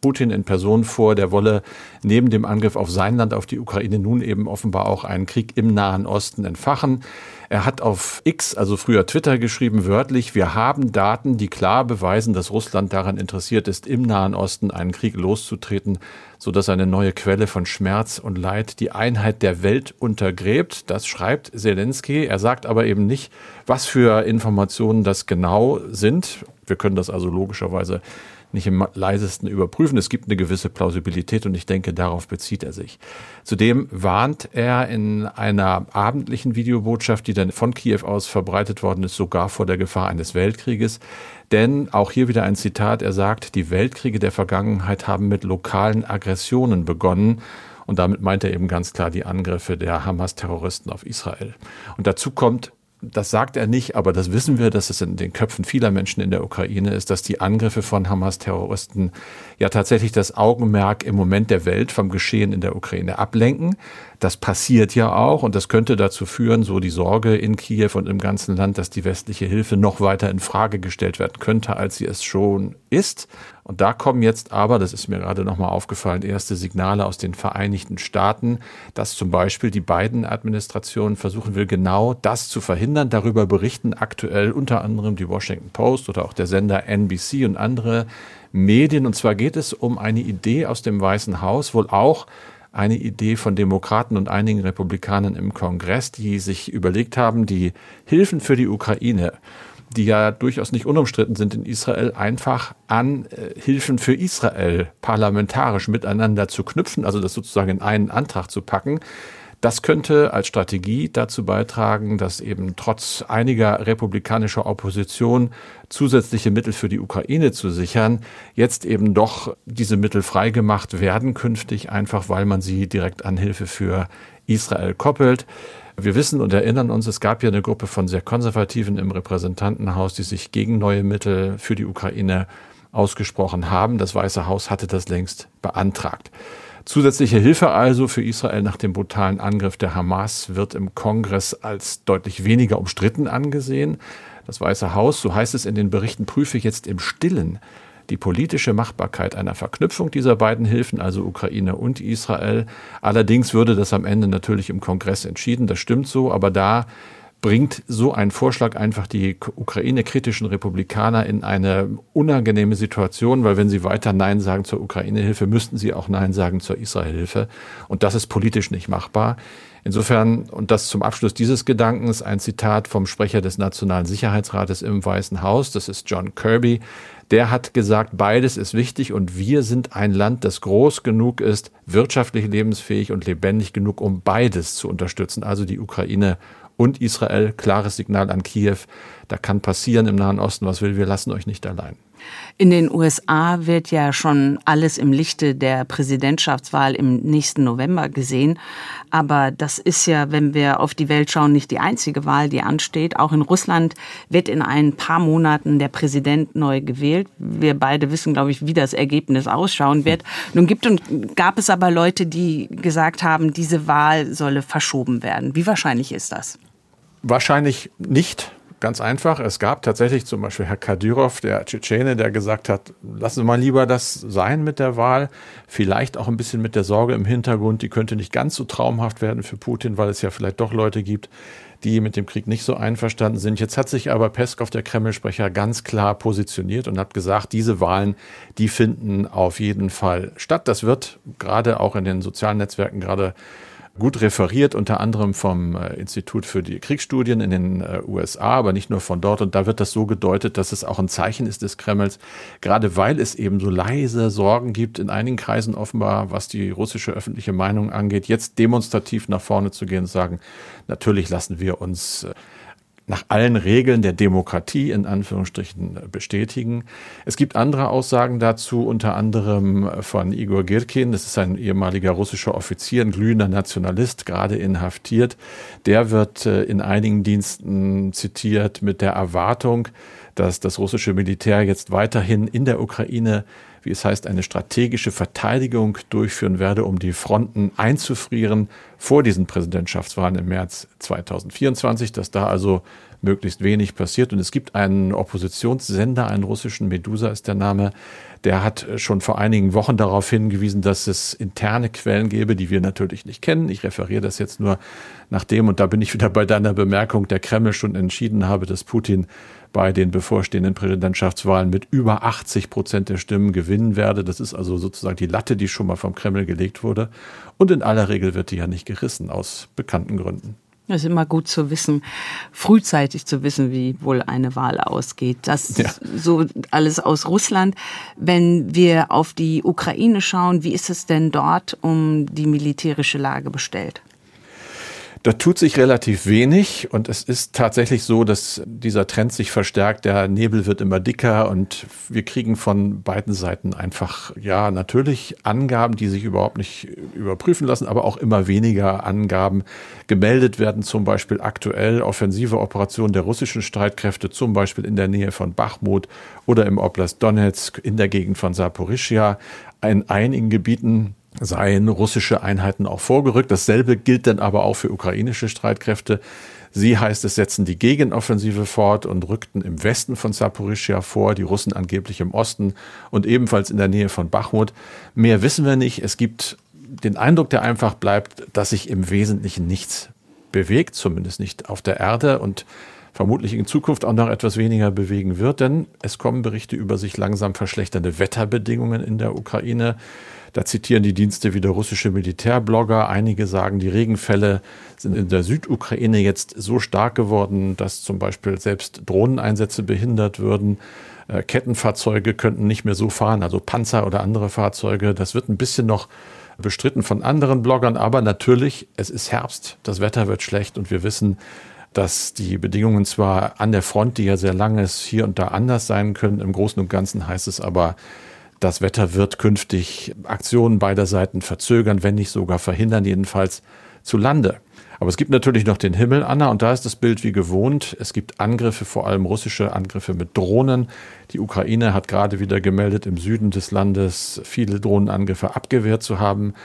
Putin in Person vor, der wolle neben dem Angriff auf sein Land, auf die Ukraine, nun eben offenbar auch einen Krieg im Nahen Osten entfachen. Er hat auf X, also früher Twitter, geschrieben, wörtlich: Wir haben Daten, die klar beweisen, dass Russland daran interessiert ist, im Nahen Osten einen Krieg loszutreten, sodass eine neue Quelle von Schmerz und Leid die Einheit der Welt untergräbt. Das schreibt Zelensky. Er sagt aber eben nicht, was für Informationen das genau sind. Wir können das also logischerweise nicht im leisesten überprüfen. Es gibt eine gewisse Plausibilität und ich denke, darauf bezieht er sich. Zudem warnt er in einer abendlichen Videobotschaft, die dann von Kiew aus verbreitet worden ist, sogar vor der Gefahr eines Weltkrieges. Denn auch hier wieder ein Zitat, er sagt, die Weltkriege der Vergangenheit haben mit lokalen Aggressionen begonnen. Und damit meint er eben ganz klar die Angriffe der Hamas-Terroristen auf Israel. Und dazu kommt, das sagt er nicht, aber das wissen wir, dass es in den Köpfen vieler Menschen in der Ukraine ist, dass die Angriffe von Hamas-Terroristen ja tatsächlich das Augenmerk im Moment der Welt vom Geschehen in der Ukraine ablenken. Das passiert ja auch und das könnte dazu führen, so die Sorge in Kiew und im ganzen Land, dass die westliche Hilfe noch weiter in Frage gestellt werden könnte, als sie es schon ist. Und da kommen jetzt aber, das ist mir gerade nochmal aufgefallen, erste Signale aus den Vereinigten Staaten, dass zum Beispiel die Biden-Administration versuchen will, genau das zu verhindern. Darüber berichten aktuell unter anderem die Washington Post oder auch der Sender NBC und andere Medien. Und zwar geht es um eine Idee aus dem Weißen Haus, wohl auch eine Idee von Demokraten und einigen Republikanern im Kongress, die sich überlegt haben, die Hilfen für die Ukraine, die ja durchaus nicht unumstritten sind in Israel, einfach an Hilfen für Israel parlamentarisch miteinander zu knüpfen, also das sozusagen in einen Antrag zu packen. Das könnte als Strategie dazu beitragen, dass eben trotz einiger republikanischer Opposition zusätzliche Mittel für die Ukraine zu sichern, jetzt eben doch diese Mittel freigemacht werden künftig, einfach weil man sie direkt an Hilfe für Israel koppelt. Wir wissen und erinnern uns, es gab ja eine Gruppe von sehr Konservativen im Repräsentantenhaus, die sich gegen neue Mittel für die Ukraine ausgesprochen haben. Das Weiße Haus hatte das längst beantragt. Zusätzliche Hilfe also für Israel nach dem brutalen Angriff der Hamas wird im Kongress als deutlich weniger umstritten angesehen. Das Weiße Haus, so heißt es in den Berichten, prüfe jetzt im Stillen die politische Machbarkeit einer Verknüpfung dieser beiden Hilfen, also Ukraine und Israel. Allerdings würde das am Ende natürlich im Kongress entschieden, das stimmt so, aber da bringt so ein Vorschlag einfach die Ukraine-kritischen Republikaner in eine unangenehme Situation, weil wenn sie weiter Nein sagen zur Ukraine-Hilfe, müssten sie auch Nein sagen zur Israel-Hilfe. Und das ist politisch nicht machbar. Insofern, und das zum Abschluss dieses Gedankens, ein Zitat vom Sprecher des Nationalen Sicherheitsrates im Weißen Haus, das ist John Kirby. Der hat gesagt, beides ist wichtig und wir sind ein Land, das groß genug ist, wirtschaftlich lebensfähig und lebendig genug, um beides zu unterstützen, also die Ukraine und Israel. Klares Signal an Kiew, da kann passieren im Nahen Osten, was will, wir lassen euch nicht allein. In den USA wird ja schon alles im Lichte der Präsidentschaftswahl im nächsten November gesehen. Aber das ist ja, wenn wir auf die Welt schauen, nicht die einzige Wahl, die ansteht. Auch in Russland wird in ein paar Monaten der Präsident neu gewählt. Wir beide wissen, glaube ich, wie das Ergebnis ausschauen wird. Nun gab es aber Leute, die gesagt haben, diese Wahl solle verschoben werden. Wie wahrscheinlich ist das? Wahrscheinlich nicht. Ganz einfach. Es gab tatsächlich zum Beispiel Herr Kadyrov, der Tschetschene, der gesagt hat, lassen Sie mal lieber das sein mit der Wahl. Vielleicht auch ein bisschen mit der Sorge im Hintergrund, die könnte nicht ganz so traumhaft werden für Putin, weil es ja vielleicht doch Leute gibt, die mit dem Krieg nicht so einverstanden sind. Jetzt hat sich aber Peskov, der Kreml-Sprecher, ganz klar positioniert und hat gesagt, diese Wahlen, die finden auf jeden Fall statt. Das wird gerade auch in den sozialen Netzwerken gerade gut referiert, unter anderem vom Institut für die Kriegsstudien in den USA, aber nicht nur von dort. Und da wird das so gedeutet, dass es auch ein Zeichen ist des Kremls, gerade weil es eben so leise Sorgen gibt, in einigen Kreisen offenbar, was die russische öffentliche Meinung angeht, jetzt demonstrativ nach vorne zu gehen und sagen, natürlich lassen wir uns nach allen Regeln der Demokratie in Anführungsstrichen bestätigen. Es gibt andere Aussagen dazu, unter anderem von Igor Girkin, das ist ein ehemaliger russischer Offizier, ein glühender Nationalist, gerade inhaftiert. Der wird in einigen Diensten zitiert mit der Erwartung, dass das russische Militär jetzt weiterhin in der Ukraine, wie es heißt, eine strategische Verteidigung durchführen werde, um die Fronten einzufrieren, vor diesen Präsidentschaftswahlen im März 2024, dass da also möglichst wenig passiert. Und es gibt einen Oppositionssender, einen russischen, Medusa ist der Name, der hat schon vor einigen Wochen darauf hingewiesen, dass es interne Quellen gäbe, die wir natürlich nicht kennen. Ich referiere das jetzt nur nach dem, und da bin ich wieder bei deiner Bemerkung, der Kreml schon entschieden habe, dass Putin bei den bevorstehenden Präsidentschaftswahlen mit über 80% der Stimmen gewinnen werde. Das ist also sozusagen die Latte, die schon mal vom Kreml gelegt wurde. Und in aller Regel wird die ja nicht gerissen, aus bekannten Gründen. Das ist immer gut zu wissen, frühzeitig zu wissen, wie wohl eine Wahl ausgeht. Das ist so alles aus Russland. Wenn wir auf die Ukraine schauen, wie ist es denn dort um die militärische Lage bestellt? Da tut sich relativ wenig, und es ist tatsächlich so, dass dieser Trend sich verstärkt. Der Nebel wird immer dicker und wir kriegen von beiden Seiten einfach, ja, natürlich Angaben, die sich überhaupt nicht überprüfen lassen, aber auch immer weniger Angaben gemeldet werden. Zum Beispiel aktuell offensive Operationen der russischen Streitkräfte, zum Beispiel in der Nähe von Bachmut oder im Oblast Donetsk, in der Gegend von Saporischschja. In einigen Gebieten seien russische Einheiten auch vorgerückt. Dasselbe gilt dann aber auch für ukrainische Streitkräfte. Sie, heißt es, setzen die Gegenoffensive fort und rückten im Westen von Saporischschja vor, die Russen angeblich im Osten und ebenfalls in der Nähe von Bachmut. Mehr wissen wir nicht. Es gibt den Eindruck, der einfach bleibt, dass sich im Wesentlichen nichts bewegt, zumindest nicht auf der Erde, und vermutlich in Zukunft auch noch etwas weniger bewegen wird, denn es kommen Berichte über sich langsam verschlechternde Wetterbedingungen in der Ukraine. Da zitieren die Dienste wieder russische Militärblogger. Einige sagen, die Regenfälle sind in der Südukraine jetzt so stark geworden, dass zum Beispiel selbst Drohneneinsätze behindert würden. Kettenfahrzeuge könnten nicht mehr so fahren, also Panzer oder andere Fahrzeuge. Das wird ein bisschen noch bestritten von anderen Bloggern, aber natürlich, es ist Herbst, das Wetter wird schlecht und wir wissen, dass die Bedingungen zwar an der Front, die ja sehr lang ist, hier und da anders sein können. Im Großen und Ganzen heißt es aber, das Wetter wird künftig Aktionen beider Seiten verzögern, wenn nicht sogar verhindern, jedenfalls zu Lande. Aber es gibt natürlich noch den Himmel, Anna, und da ist das Bild wie gewohnt. Es gibt Angriffe, vor allem russische Angriffe mit Drohnen. Die Ukraine hat gerade wieder gemeldet, im Süden des Landes viele Drohnenangriffe abgewehrt zu haben.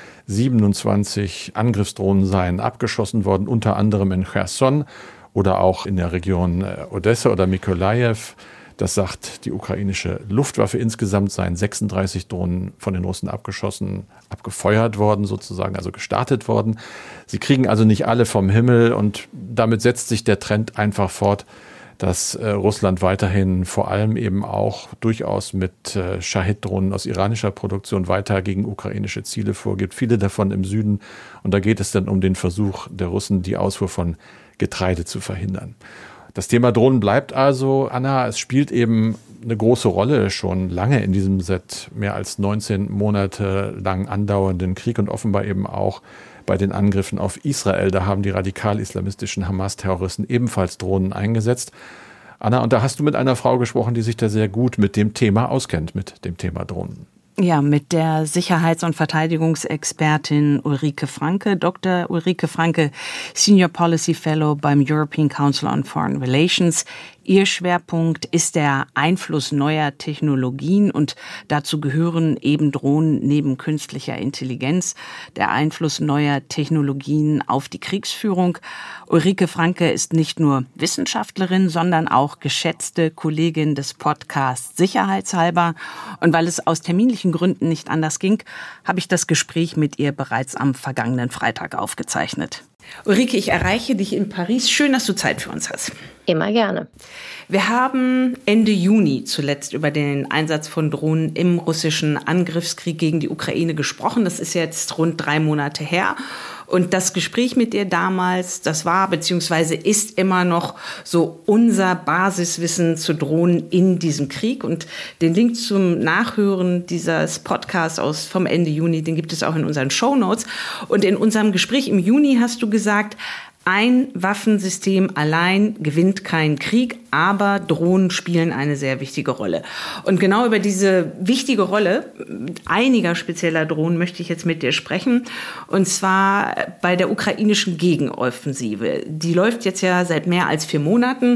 27 Angriffsdrohnen seien abgeschossen worden, unter anderem in Cherson oder auch in der Region Odessa oder Mykolajiw. Das sagt die ukrainische Luftwaffe. Insgesamt seien 36 Drohnen von den Russen abgefeuert worden sozusagen, also gestartet worden. Sie kriegen also nicht alle vom Himmel, und damit setzt sich der Trend einfach fort, dass Russland weiterhin vor allem eben auch durchaus mit Schahid-Drohnen aus iranischer Produktion weiter gegen ukrainische Ziele vorgeht. Viele davon im Süden. Und da geht es dann um den Versuch der Russen, die Ausfuhr von Getreide zu verhindern. Das Thema Drohnen bleibt also, Anna, es spielt eben eine große Rolle schon lange in diesem seit mehr als 19 Monate lang andauernden Krieg und offenbar eben auch bei den Angriffen auf Israel. Da haben die radikal-islamistischen Hamas-Terroristen ebenfalls Drohnen eingesetzt. Anna, und da hast du mit einer Frau gesprochen, die sich da sehr gut mit dem Thema auskennt, mit dem Thema Drohnen. Ja, mit der Sicherheits- und Verteidigungsexpertin Ulrike Franke, Dr. Ulrike Franke, Senior Policy Fellow beim European Council on Foreign Relations. Ihr Schwerpunkt ist der Einfluss neuer Technologien, und dazu gehören eben Drohnen neben künstlicher Intelligenz, der Einfluss neuer Technologien auf die Kriegsführung. Ulrike Franke ist nicht nur Wissenschaftlerin, sondern auch geschätzte Kollegin des Podcasts Sicherheitshalber. Und weil es aus terminlichen Gründen nicht anders ging, habe ich das Gespräch mit ihr bereits am vergangenen Freitag aufgezeichnet. Ulrike, ich erreiche dich in Paris. Schön, dass du Zeit für uns hast. Immer gerne. Wir haben Ende Juni zuletzt über den Einsatz von Drohnen im russischen Angriffskrieg gegen die Ukraine gesprochen. Das ist jetzt rund 3 Monate her. Und das Gespräch mit dir damals, das war bzw. ist immer noch so unser Basiswissen zu Drohnen in diesem Krieg. Und den Link zum Nachhören dieses Podcasts vom Ende Juni, den gibt es auch in unseren Shownotes. Und in unserem Gespräch im Juni hast du gesagt, ein Waffensystem allein gewinnt keinen Krieg, aber Drohnen spielen eine sehr wichtige Rolle. Und genau über diese wichtige Rolle einiger spezieller Drohnen möchte ich jetzt mit dir sprechen. Und zwar bei der ukrainischen Gegenoffensive. Die läuft jetzt ja seit mehr als 4 Monaten.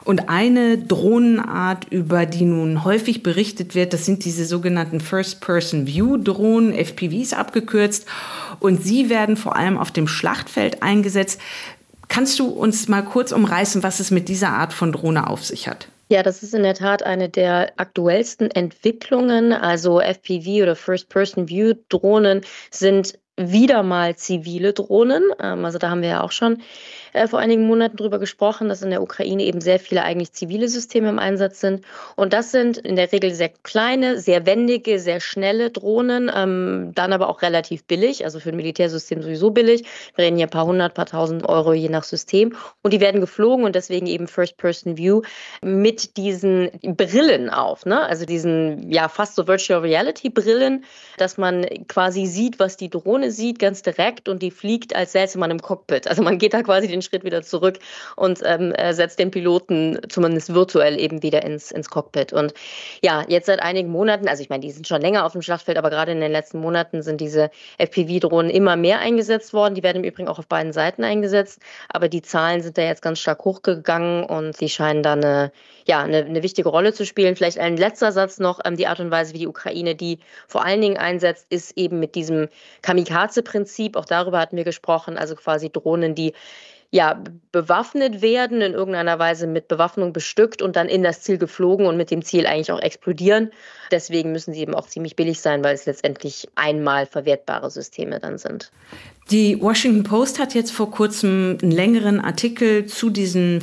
Und eine Drohnenart, über die nun häufig berichtet wird, das sind diese sogenannten First-Person-View-Drohnen, FPVs abgekürzt. Und sie werden vor allem auf dem Schlachtfeld eingesetzt. Kannst du uns mal kurz umreißen, was es mit dieser Art von Drohne auf sich hat? Ja, das ist in der Tat eine der aktuellsten Entwicklungen. Also FPV oder First-Person-View-Drohnen sind wieder mal zivile Drohnen. Also da haben wir ja auch schon vor einigen Monaten drüber gesprochen, dass in der Ukraine eben sehr viele eigentlich zivile Systeme im Einsatz sind. Und das sind in der Regel sehr kleine, sehr wendige, sehr schnelle Drohnen, dann aber auch relativ billig, also für ein Militärsystem sowieso billig. Wir reden hier ein paar hundert, paar tausend Euro je nach System. Und die werden geflogen und deswegen eben First-Person-View mit diesen Brillen auf, ne? Also diesen ja fast so Virtual Reality-Brillen, dass man quasi sieht, was die Drohne sieht, ganz direkt, und die fliegt, als säße man im Cockpit. Also man geht da quasi den Schritt wieder zurück und setzt den Piloten zumindest virtuell eben wieder ins Cockpit. Und ja, jetzt seit einigen Monaten, also ich meine, die sind schon länger auf dem Schlachtfeld, aber gerade in den letzten Monaten sind diese FPV-Drohnen immer mehr eingesetzt worden. Die werden im Übrigen auch auf beiden Seiten eingesetzt, aber die Zahlen sind da jetzt ganz stark hochgegangen und die scheinen da eine wichtige Rolle zu spielen. Vielleicht ein letzter Satz noch, die Art und Weise, wie die Ukraine die vor allen Dingen einsetzt, ist eben mit diesem Kamikaze-Prinzip. Auch darüber hatten wir gesprochen, also quasi Drohnen, die ja bewaffnet werden, in irgendeiner Weise mit Bewaffnung bestückt und dann in das Ziel geflogen und mit dem Ziel eigentlich auch explodieren. Deswegen müssen sie eben auch ziemlich billig sein, weil es letztendlich einmal verwertbare Systeme dann sind. Die Washington Post hat jetzt vor kurzem einen längeren Artikel zu diesen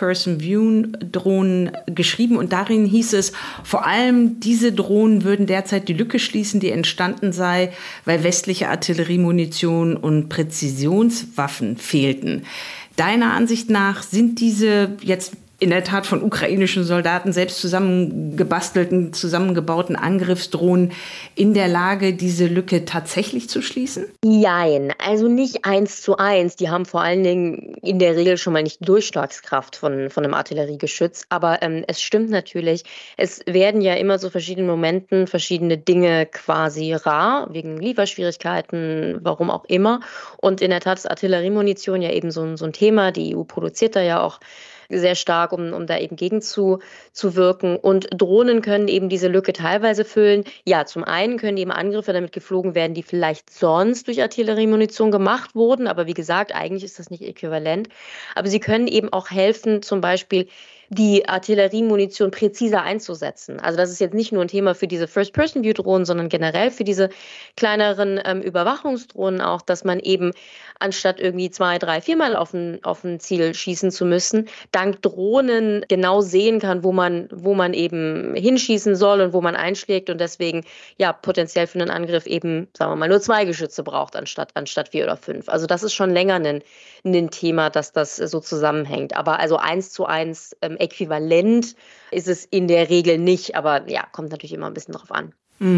First-Person-View-Drohnen geschrieben und darin hieß es, vor allem diese Drohnen würden derzeit die Lücke schließen, die entstanden sei, weil westliche Artilleriemunition und Präzisionswaffen fehlten. Deiner Ansicht nach sind diese jetzt in der Tat von ukrainischen Soldaten selbst zusammengebastelten, zusammengebauten Angriffsdrohnen in der Lage, diese Lücke tatsächlich zu schließen? Jein, also nicht 1:1. Die haben vor allen Dingen in der Regel schon mal nicht die Durchschlagskraft von einem Artilleriegeschütz. Aber es stimmt natürlich, es werden ja immer zu verschiedenen Momenten verschiedene Dinge quasi rar, wegen Lieferschwierigkeiten, warum auch immer. Und in der Tat ist Artilleriemunition ja eben so ein Thema. Die EU produziert da ja auch sehr stark, um da eben gegen zu wirken. Und Drohnen können eben diese Lücke teilweise füllen. Ja, zum einen können eben Angriffe damit geflogen werden, die vielleicht sonst durch Artilleriemunition gemacht wurden. Aber wie gesagt, eigentlich ist das nicht äquivalent. Aber sie können eben auch helfen, zum Beispiel die Artilleriemunition präziser einzusetzen. Also das ist jetzt nicht nur ein Thema für diese First-Person-View-Drohnen, sondern generell für diese kleineren Überwachungsdrohnen auch, dass man eben anstatt irgendwie 2, 3, 4 Mal auf ein Ziel schießen zu müssen, dank Drohnen genau sehen kann, wo man eben hinschießen soll und wo man einschlägt und deswegen ja potenziell für einen Angriff eben, sagen wir mal, nur 2 Geschütze braucht anstatt 4 oder 5. Also das ist schon länger ein Thema, dass das so zusammenhängt. Aber also 1:1 äquivalent ist es in der Regel nicht, aber ja, kommt natürlich immer ein bisschen drauf an.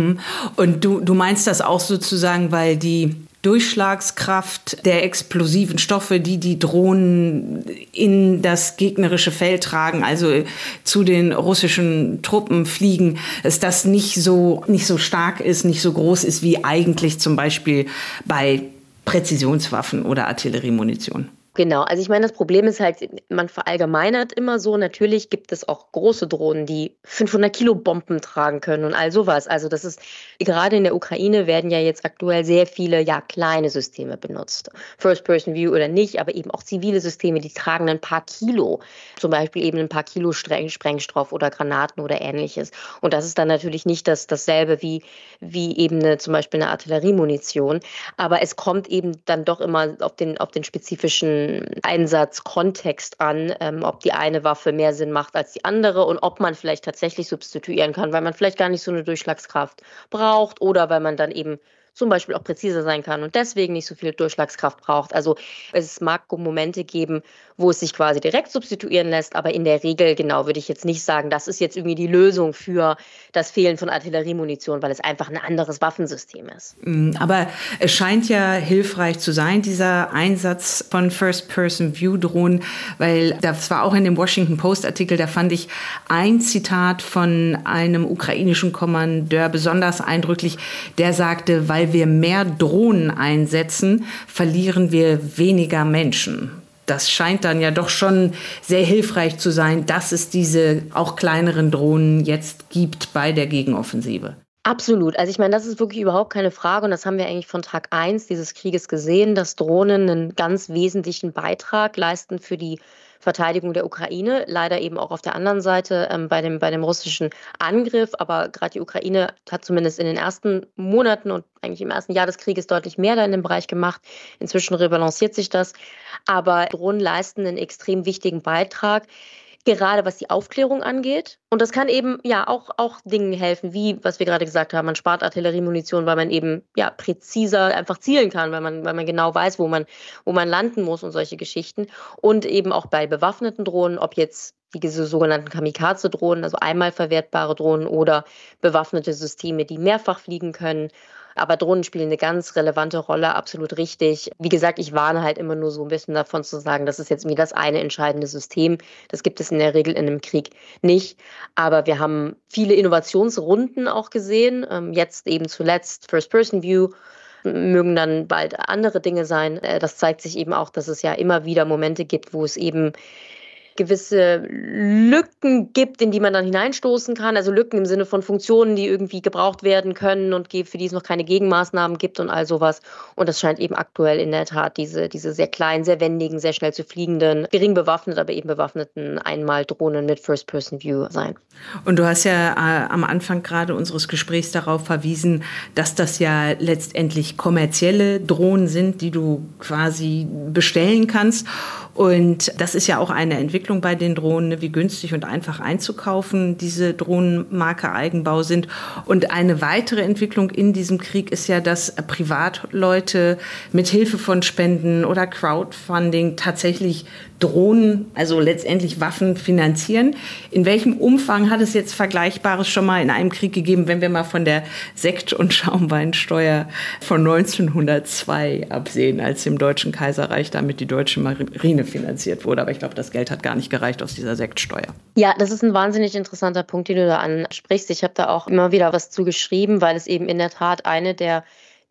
Und du meinst das auch sozusagen, weil die Durchschlagskraft der explosiven Stoffe, die Drohnen in das gegnerische Feld tragen, also zu den russischen Truppen fliegen, dass das nicht so stark ist, nicht so groß ist wie eigentlich zum Beispiel bei Präzisionswaffen oder Artilleriemunition. Genau, also ich meine, das Problem ist halt, man verallgemeinert immer so, natürlich gibt es auch große Drohnen, die 500 Kilo Bomben tragen können und all sowas. Also das ist, gerade in der Ukraine werden ja jetzt aktuell sehr viele, ja, kleine Systeme benutzt. First-Person-View oder nicht, aber eben auch zivile Systeme, die tragen ein paar Kilo. Zum Beispiel eben ein paar Kilo Sprengstoff oder Granaten oder ähnliches. Und das ist dann natürlich nicht dasselbe wie eben zum Beispiel eine Artilleriemunition. Aber es kommt eben dann doch immer auf den spezifischen Einsatzkontext an, ob die eine Waffe mehr Sinn macht als die andere und ob man vielleicht tatsächlich substituieren kann, weil man vielleicht gar nicht so eine Durchschlagskraft braucht oder weil man dann eben zum Beispiel auch präziser sein kann und deswegen nicht so viel Durchschlagskraft braucht. Also es mag Momente geben, wo es sich quasi direkt substituieren lässt, aber in der Regel, genau, würde ich jetzt nicht sagen, das ist jetzt irgendwie die Lösung für das Fehlen von Artilleriemunition, weil es einfach ein anderes Waffensystem ist. Aber es scheint ja hilfreich zu sein, dieser Einsatz von First-Person-View-Drohnen, weil das war auch in dem Washington Post-Artikel, da fand ich ein Zitat von einem ukrainischen Kommandeur besonders eindrücklich, der sagte, weil wir mehr Drohnen einsetzen, verlieren wir weniger Menschen. Das scheint dann ja doch schon sehr hilfreich zu sein, dass es diese auch kleineren Drohnen jetzt gibt bei der Gegenoffensive. Absolut. Also ich meine, das ist wirklich überhaupt keine Frage und das haben wir eigentlich von Tag 1 dieses Krieges gesehen, dass Drohnen einen ganz wesentlichen Beitrag leisten für die Verteidigung der Ukraine. Leider eben auch auf der anderen Seite bei dem russischen Angriff. Aber gerade die Ukraine hat zumindest in den ersten Monaten und eigentlich im ersten Jahr des Krieges deutlich mehr da in dem Bereich gemacht. Inzwischen rebalanciert sich das. Aber Drohnen leisten einen extrem wichtigen Beitrag, gerade was die Aufklärung angeht. Und das kann eben ja auch Dingen helfen, wie, was wir gerade gesagt haben, man spart Artilleriemunition, weil man eben ja präziser einfach zielen kann, weil man genau weiß, wo man landen muss und solche Geschichten. Und eben auch bei bewaffneten Drohnen, ob jetzt diese sogenannten Kamikaze-Drohnen, also einmal verwertbare Drohnen oder bewaffnete Systeme, die mehrfach fliegen können. Aber Drohnen spielen eine ganz relevante Rolle, absolut richtig. Wie gesagt, ich warne halt immer nur so ein bisschen davon zu sagen, das ist jetzt mir das eine entscheidende System. Das gibt es in der Regel in einem Krieg nicht. Aber wir haben viele Innovationsrunden auch gesehen. Jetzt eben zuletzt First-Person-View. Mögen dann bald andere Dinge sein. Das zeigt sich eben auch, dass es ja immer wieder Momente gibt, wo es eben gewisse Lücken gibt, in die man dann hineinstoßen kann. Also Lücken im Sinne von Funktionen, die irgendwie gebraucht werden können und für die es noch keine Gegenmaßnahmen gibt und all sowas. Und das scheint eben aktuell in der Tat diese sehr kleinen, sehr wendigen, sehr schnell zu fliegenden, gering bewaffnet, aber eben bewaffneten Einmal-Drohnen mit First-Person-View sein. Und du hast ja am Anfang gerade unseres Gesprächs darauf verwiesen, dass das ja letztendlich kommerzielle Drohnen sind, die du quasi bestellen kannst. Und das ist ja auch eine Entwicklung bei den Drohnen, wie günstig und einfach einzukaufen diese Drohnenmarke Eigenbau sind. Und eine weitere Entwicklung in diesem Krieg ist ja, dass Privatleute mit Hilfe von Spenden oder Crowdfunding tatsächlich Drohnen, also letztendlich Waffen finanzieren. In welchem Umfang hat es jetzt Vergleichbares schon mal in einem Krieg gegeben, wenn wir mal von der Sekt- und Schaumweinsteuer von 1902 absehen, als im Deutschen Kaiserreich damit die deutsche Marine finanziert wurde? Aber ich glaube, das Geld hat gar nicht gereicht aus dieser Sektsteuer. Ja, das ist ein wahnsinnig interessanter Punkt, den du da ansprichst. Ich habe da auch immer wieder was zu geschrieben, weil es eben in der Tat eine der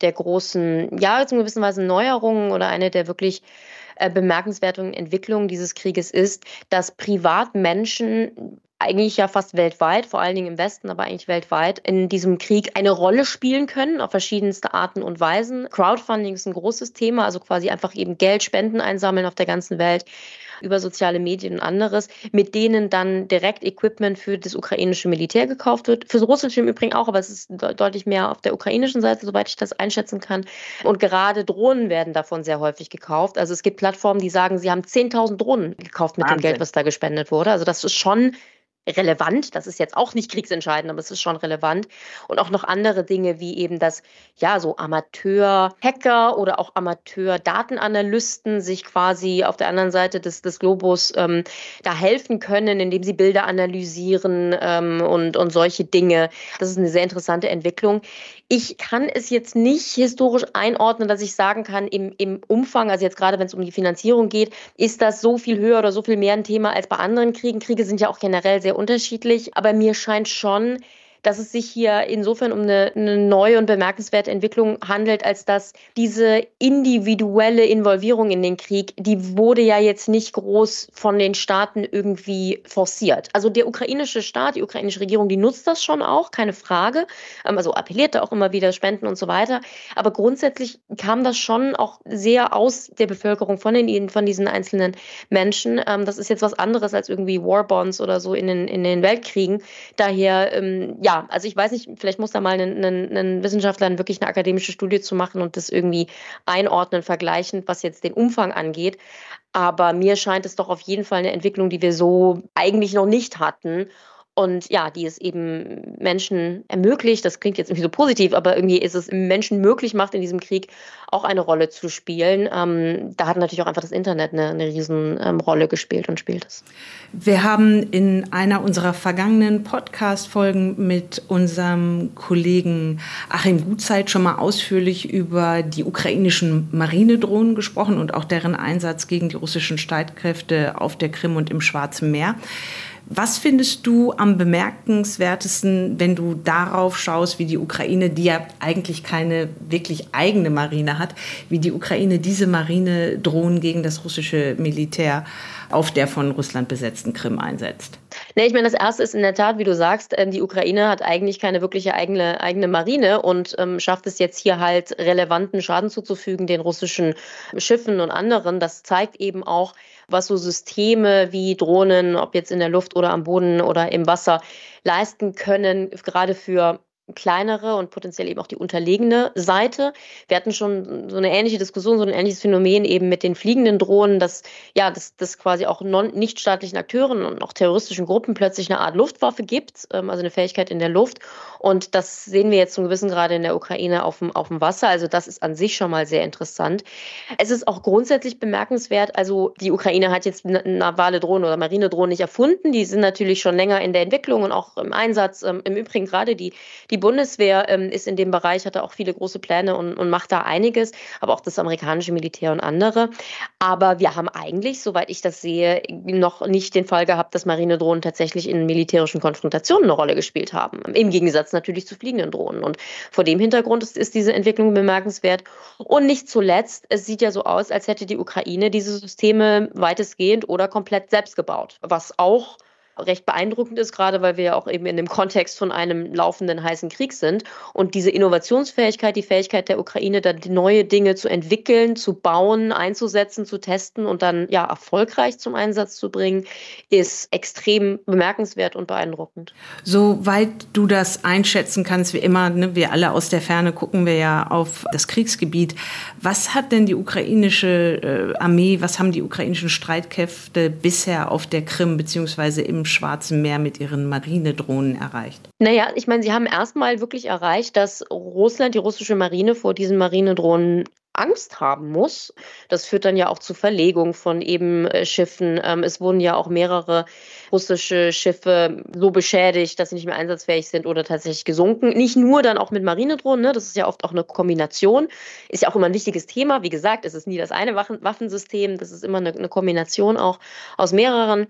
großen, ja, in gewisser Weise Neuerungen oder eine der wirklich bemerkenswerten Entwicklungen dieses Krieges ist, dass Privatmenschen eigentlich ja fast weltweit, vor allen Dingen im Westen, aber eigentlich weltweit, in diesem Krieg eine Rolle spielen können, auf verschiedenste Arten und Weisen. Crowdfunding ist ein großes Thema, also quasi einfach eben Geld, Spenden einsammeln auf der ganzen Welt über soziale Medien und anderes, mit denen dann direkt Equipment für das ukrainische Militär gekauft wird. Für das russische im Übrigen auch, aber es ist deutlich mehr auf der ukrainischen Seite, soweit ich das einschätzen kann. Und gerade Drohnen werden davon sehr häufig gekauft. Also es gibt Plattformen, die sagen, sie haben 10.000 Drohnen gekauft mit dem Geld, was da gespendet wurde. Also das ist schon relevant. Das ist jetzt auch nicht kriegsentscheidend, aber es ist schon relevant. Und auch noch andere Dinge wie eben das, ja, so Amateur-Hacker oder auch Amateur-Datenanalysten sich quasi auf der anderen Seite des Globus da helfen können, indem sie Bilder analysieren und solche Dinge. Das ist eine sehr interessante Entwicklung. Ich kann es jetzt nicht historisch einordnen, dass ich sagen kann, im Umfang, also jetzt gerade wenn es um die Finanzierung geht, ist das so viel höher oder so viel mehr ein Thema als bei anderen Kriegen. Kriege sind ja auch generell sehr unterschiedlich, aber mir scheint schon, dass es sich hier insofern um eine neue und bemerkenswerte Entwicklung handelt, als dass diese individuelle Involvierung in den Krieg, die wurde ja jetzt nicht groß von den Staaten irgendwie forciert. Also der ukrainische Staat, die ukrainische Regierung, die nutzt das schon auch, keine Frage. Also appellierte auch immer wieder Spenden und so weiter. Aber grundsätzlich kam das schon auch sehr aus der Bevölkerung von diesen einzelnen Menschen. Das ist jetzt was anderes als irgendwie Warbonds oder so in den Weltkriegen. Daher, ja, also ich weiß nicht, vielleicht muss da mal ein Wissenschaftler wirklich eine akademische Studie zu machen und das irgendwie einordnen, vergleichen, was jetzt den Umfang angeht. Aber mir scheint es doch auf jeden Fall eine Entwicklung, die wir so eigentlich noch nicht hatten. Und ja, die es eben Menschen ermöglicht, das klingt jetzt irgendwie so positiv, aber irgendwie ist es Menschen möglich macht, in diesem Krieg auch eine Rolle zu spielen. Da hat natürlich auch einfach das Internet eine riesen Rolle gespielt und spielt es. Wir haben in einer unserer vergangenen Podcast-Folgen mit unserem Kollegen Achim Gutzeit schon mal ausführlich über die ukrainischen Marinedrohnen gesprochen und auch deren Einsatz gegen die russischen Streitkräfte auf der Krim und im Schwarzen Meer. Was findest du am bemerkenswertesten, wenn du darauf schaust, wie die Ukraine, die ja eigentlich keine wirklich eigene Marine hat, wie die Ukraine diese Marinedrohnen gegen das russische Militär auf der von Russland besetzten Krim einsetzt? Nee, ich meine, das Erste ist in der Tat, wie du sagst, die Ukraine hat eigentlich keine wirkliche eigene Marine und schafft es jetzt hier halt relevanten Schaden zuzufügen den russischen Schiffen und anderen. Das zeigt eben auch, was so Systeme wie Drohnen, ob jetzt in der Luft oder am Boden oder im Wasser, leisten können, gerade für kleinere und potenziell eben auch die unterlegene Seite. Wir hatten schon so eine ähnliche Diskussion, so ein ähnliches Phänomen eben mit den fliegenden Drohnen, dass quasi auch nichtstaatlichen Akteuren und auch terroristischen Gruppen plötzlich eine Art Luftwaffe gibt, also eine Fähigkeit in der Luft. Und das sehen wir jetzt zum gewissen Grade in der Ukraine auf dem Wasser. Also das ist an sich schon mal sehr interessant. Es ist auch grundsätzlich bemerkenswert, also die Ukraine hat jetzt navale Drohnen oder Marinedrohnen nicht erfunden. Die sind natürlich schon länger in der Entwicklung und auch im Einsatz. Im Übrigen gerade die Bundeswehr ist in dem Bereich, hat da auch viele große Pläne und macht da einiges, aber auch das amerikanische Militär und andere. Aber wir haben eigentlich, soweit ich das sehe, noch nicht den Fall gehabt, dass Marinedrohnen tatsächlich in militärischen Konfrontationen eine Rolle gespielt haben. Im Gegensatz natürlich zu fliegenden Drohnen. Und vor dem Hintergrund ist diese Entwicklung bemerkenswert. Und nicht zuletzt, es sieht ja so aus, als hätte die Ukraine diese Systeme weitestgehend oder komplett selbst gebaut, was auch recht beeindruckend ist, gerade weil wir ja auch eben in dem Kontext von einem laufenden heißen Krieg sind. Und diese Innovationsfähigkeit, die Fähigkeit der Ukraine, dann neue Dinge zu entwickeln, zu bauen, einzusetzen, zu testen und dann ja erfolgreich zum Einsatz zu bringen, ist extrem bemerkenswert und beeindruckend. Soweit du das einschätzen kannst, wie immer, ne, wir alle aus der Ferne gucken wir ja auf das Kriegsgebiet. Was hat denn die ukrainische Armee, was haben die ukrainischen Streitkräfte bisher auf der Krim bzw. im Schwarzen Meer mit ihren Marinedrohnen erreicht? Naja, ich meine, sie haben erstmal wirklich erreicht, dass Russland, die russische Marine, vor diesen Marinedrohnen Angst haben muss. Das führt dann ja auch zu Verlegung von eben Schiffen. Es wurden ja auch mehrere russische Schiffe so beschädigt, dass sie nicht mehr einsatzfähig sind oder tatsächlich gesunken. Nicht nur dann auch mit Marinedrohnen, ne? Das ist ja oft auch eine Kombination. Ist ja auch immer ein wichtiges Thema. Wie gesagt, es ist nie das eine Waffensystem. Das ist immer eine Kombination auch aus mehreren.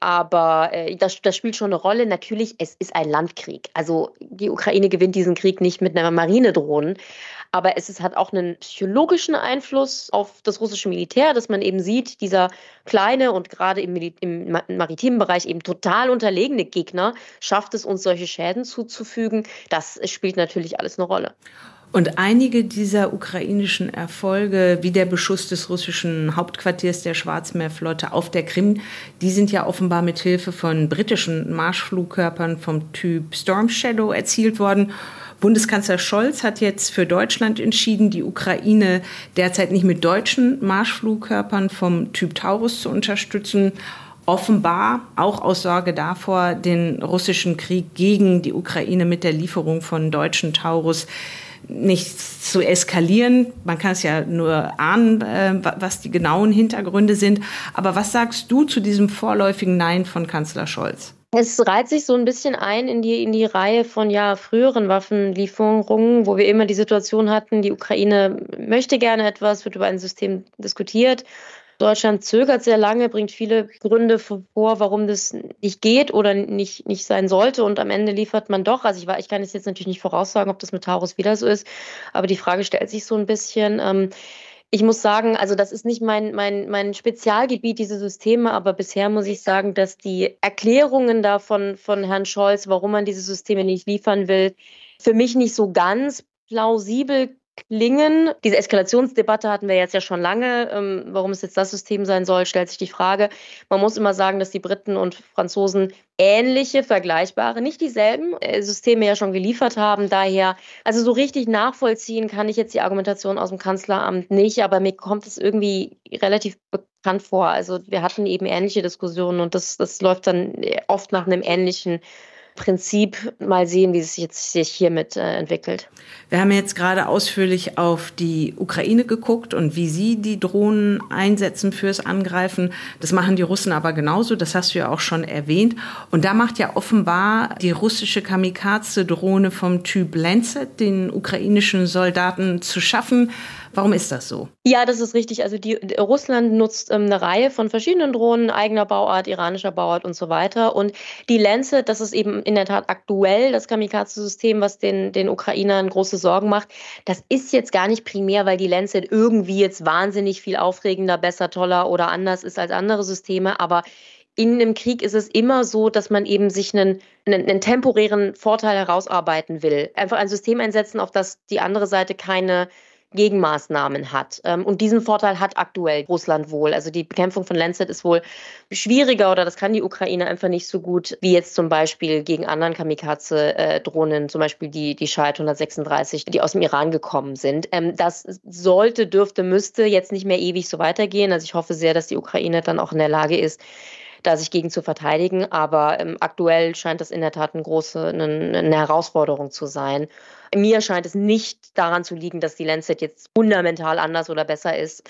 Aber das spielt schon eine Rolle. Natürlich, es ist ein Landkrieg. Also die Ukraine gewinnt diesen Krieg nicht mit einer Marinedrohne. Aber hat auch einen psychologischen Einfluss auf das russische Militär, dass man eben sieht, dieser kleine und gerade im maritimen Bereich eben total unterlegene Gegner schafft es uns, solche Schäden zuzufügen. Das spielt natürlich alles eine Rolle. Und einige dieser ukrainischen Erfolge, wie der Beschuss des russischen Hauptquartiers der Schwarzmeerflotte auf der Krim, die sind ja offenbar mit Hilfe von britischen Marschflugkörpern vom Typ Storm Shadow erzielt worden. Bundeskanzler Scholz hat jetzt für Deutschland entschieden, die Ukraine derzeit nicht mit deutschen Marschflugkörpern vom Typ Taurus zu unterstützen. Offenbar auch aus Sorge davor, den russischen Krieg gegen die Ukraine mit der Lieferung von deutschen Taurus nicht zu eskalieren. Man kann es ja nur ahnen, was die genauen Hintergründe sind. Aber was sagst du zu diesem vorläufigen Nein von Kanzler Scholz? Es reiht sich so ein bisschen ein in die Reihe von früheren Waffenlieferungen, wo wir immer die Situation hatten, die Ukraine möchte gerne etwas, wird über ein System diskutiert. Deutschland zögert sehr lange, bringt viele Gründe vor, warum das nicht geht oder nicht sein sollte. Und am Ende liefert man doch. Also ich kann es jetzt natürlich nicht voraussagen, ob das mit Taurus wieder so ist. Aber die Frage stellt sich so ein bisschen. Ich muss sagen, also das ist nicht mein Spezialgebiet, diese Systeme, aber bisher muss ich sagen, dass die Erklärungen davon von Herrn Scholz, warum man diese Systeme nicht liefern will, für mich nicht so ganz plausibel klingen. Diese Eskalationsdebatte hatten wir jetzt ja schon lange. Warum es jetzt das System sein soll, stellt sich die Frage. Man muss immer sagen, dass die Briten und Franzosen ähnliche, vergleichbare, nicht dieselben Systeme ja schon geliefert haben. Daher, also so richtig nachvollziehen kann ich jetzt die Argumentation aus dem Kanzleramt nicht, aber mir kommt es irgendwie relativ bekannt vor. Also wir hatten eben ähnliche Diskussionen und das läuft dann oft nach einem ähnlichen Prinzip. Mal sehen, wie es sich hiermit entwickelt. Wir haben jetzt gerade ausführlich auf die Ukraine geguckt und wie sie die Drohnen einsetzen fürs Angreifen. Das machen die Russen aber genauso, das hast du ja auch schon erwähnt. Und da macht ja offenbar die russische Kamikaze-Drohne vom Typ Lancet den ukrainischen Soldaten zu schaffen. Warum ist das so? Ja, das ist richtig. Also Russland nutzt eine Reihe von verschiedenen Drohnen, eigener Bauart, iranischer Bauart und so weiter. Und die Lancet, das ist eben in der Tat aktuell das Kamikaze-System, was den Ukrainern große Sorgen macht. Das ist jetzt gar nicht primär, weil die Lancet irgendwie jetzt wahnsinnig viel aufregender, besser, toller oder anders ist als andere Systeme. Aber in einem Krieg ist es immer so, dass man eben sich einen temporären Vorteil herausarbeiten will. Einfach ein System einsetzen, auf das die andere Seite keine Gegenmaßnahmen hat. Und diesen Vorteil hat aktuell Russland wohl. Also die Bekämpfung von Lancet ist wohl schwieriger oder das kann die Ukraine einfach nicht so gut wie jetzt zum Beispiel gegen anderen Kamikaze-Drohnen, zum Beispiel die Shahed 136, die aus dem Iran gekommen sind. Das dürfte, müsste jetzt nicht mehr ewig so weitergehen. Also ich hoffe sehr, dass die Ukraine dann auch in der Lage ist, da sich gegen zu verteidigen. Aber aktuell scheint das in der Tat eine Herausforderung zu sein. Mir scheint es nicht daran zu liegen, dass die Lancet jetzt fundamental anders oder besser ist.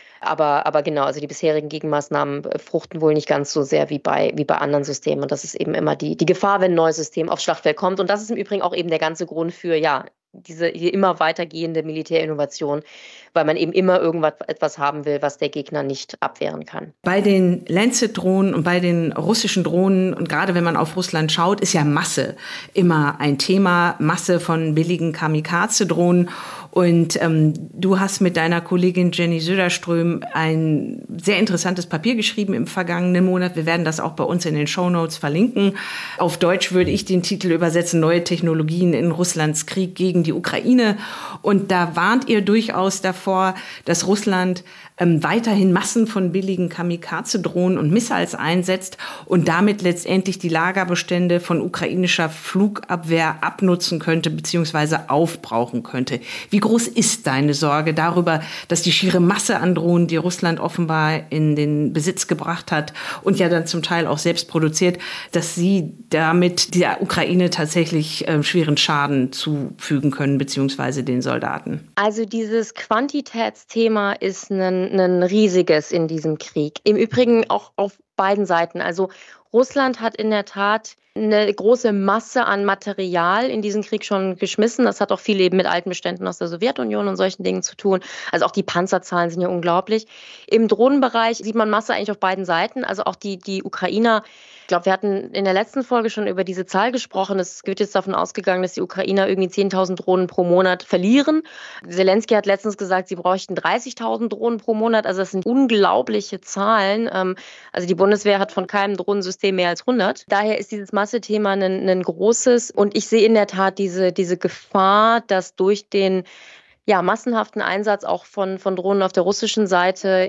Aber genau, also die bisherigen Gegenmaßnahmen fruchten wohl nicht ganz so sehr wie bei anderen Systemen. Und das ist eben immer die Gefahr, wenn ein neues System aufs Schlachtfeld kommt. Und das ist im Übrigen auch eben der ganze Grund für, diese immer weitergehende Militärinnovation, weil man eben immer etwas haben will, was der Gegner nicht abwehren kann. Bei den Lancet-Drohnen und bei den russischen Drohnen und gerade wenn man auf Russland schaut, ist ja Masse immer ein Thema, Masse von billigen Kamikaze-Drohnen. Und du hast mit deiner Kollegin Jenny Söderström ein sehr interessantes Papier geschrieben im vergangenen Monat. Wir werden das auch bei uns in den Shownotes verlinken. Auf Deutsch würde ich den Titel übersetzen, Neue Technologien in Russlands Krieg gegen die Ukraine. Und da warnt ihr durchaus davor, dass Russland weiterhin Massen von billigen Kamikaze-Drohnen und Missiles einsetzt und damit letztendlich die Lagerbestände von ukrainischer Flugabwehr abnutzen könnte bzw. aufbrauchen könnte. Wie groß ist deine Sorge darüber, dass die schiere Masse an Drohnen, die Russland offenbar in den Besitz gebracht hat und ja dann zum Teil auch selbst produziert, dass sie damit der Ukraine tatsächlich schweren Schaden zufügen können bzw. den Soldaten? Also dieses Quantitätsthema ist ein riesiges in diesem Krieg. Im Übrigen auch auf beiden Seiten. Also Russland hat in der Tat eine große Masse an Material in diesen Krieg schon geschmissen. Das hat auch viel eben mit alten Beständen aus der Sowjetunion und solchen Dingen zu tun. Also auch die Panzerzahlen sind ja unglaublich. Im Drohnenbereich sieht man Masse eigentlich auf beiden Seiten. Also auch die Ukrainer, ich glaube, wir hatten in der letzten Folge schon über diese Zahl gesprochen. Es wird jetzt davon ausgegangen, dass die Ukrainer irgendwie 10.000 Drohnen pro Monat verlieren. Zelensky hat letztens gesagt, sie bräuchten 30.000 Drohnen pro Monat. Also das sind unglaubliche Zahlen. Also die Bundeswehr hat von keinem Drohnensystem mehr als 100. Daher ist dieses Massethema ein großes. Und ich sehe in der Tat diese Gefahr, dass durch den massenhaften Einsatz auch von Drohnen auf der russischen Seite,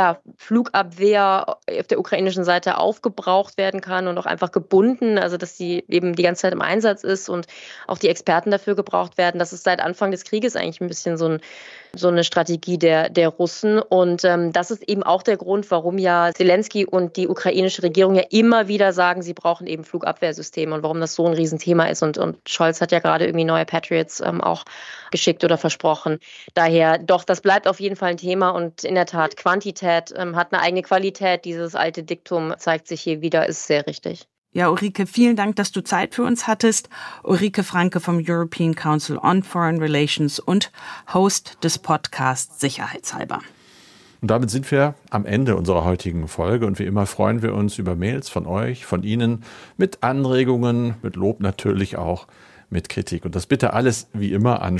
Flugabwehr auf der ukrainischen Seite aufgebraucht werden kann und auch einfach gebunden, also dass sie eben die ganze Zeit im Einsatz ist und auch die Experten dafür gebraucht werden. Das ist seit Anfang des Krieges eigentlich ein bisschen so eine Strategie der Russen. Und das ist eben auch der Grund, warum ja Zelensky und die ukrainische Regierung ja immer wieder sagen, sie brauchen eben Flugabwehrsysteme und warum das so ein Riesenthema ist. Und Scholz hat ja gerade irgendwie neue Patriots auch geschickt oder versprochen. Daher, doch, das bleibt auf jeden Fall ein Thema und in der Tat, Quantität hat eine eigene Qualität. Dieses alte Diktum zeigt sich hier wieder, ist sehr richtig. Ja, Ulrike, vielen Dank, dass du Zeit für uns hattest. Ulrike Franke vom European Council on Foreign Relations und Host des Podcasts Sicherheitshalber. Und damit sind wir am Ende unserer heutigen Folge und wie immer freuen wir uns über Mails von euch, von Ihnen, mit Anregungen, mit Lob natürlich auch, mit Kritik. Und das bitte alles wie immer an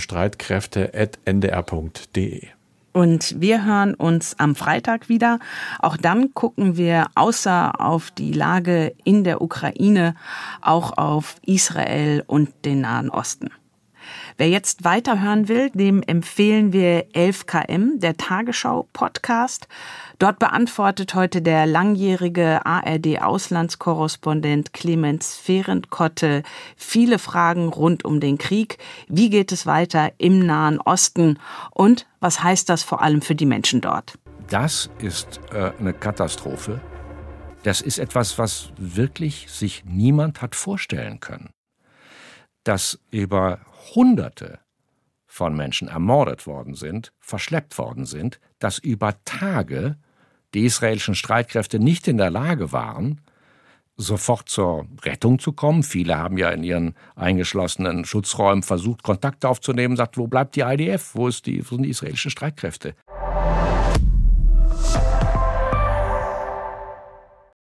streitkräfte@ndr.de. Und wir hören uns am Freitag wieder. Auch dann gucken wir außer auf die Lage in der Ukraine auch auf Israel und den Nahen Osten. Wer jetzt weiterhören will, dem empfehlen wir 11KM, der Tagesschau-Podcast. Dort beantwortet heute der langjährige ARD-Auslandskorrespondent Clemens Ferenc-Kotte viele Fragen rund um den Krieg. Wie geht es weiter im Nahen Osten und was heißt das vor allem für die Menschen dort? Das ist eine Katastrophe. Das ist etwas, was wirklich sich niemand hat vorstellen können. Dass über Hunderte von Menschen ermordet worden sind, verschleppt worden sind, dass über Tage die israelischen Streitkräfte nicht in der Lage waren, sofort zur Rettung zu kommen. Viele haben ja in ihren eingeschlossenen Schutzräumen versucht, Kontakt aufzunehmen, sagt, wo bleibt die IDF, wo sind die israelischen Streitkräfte?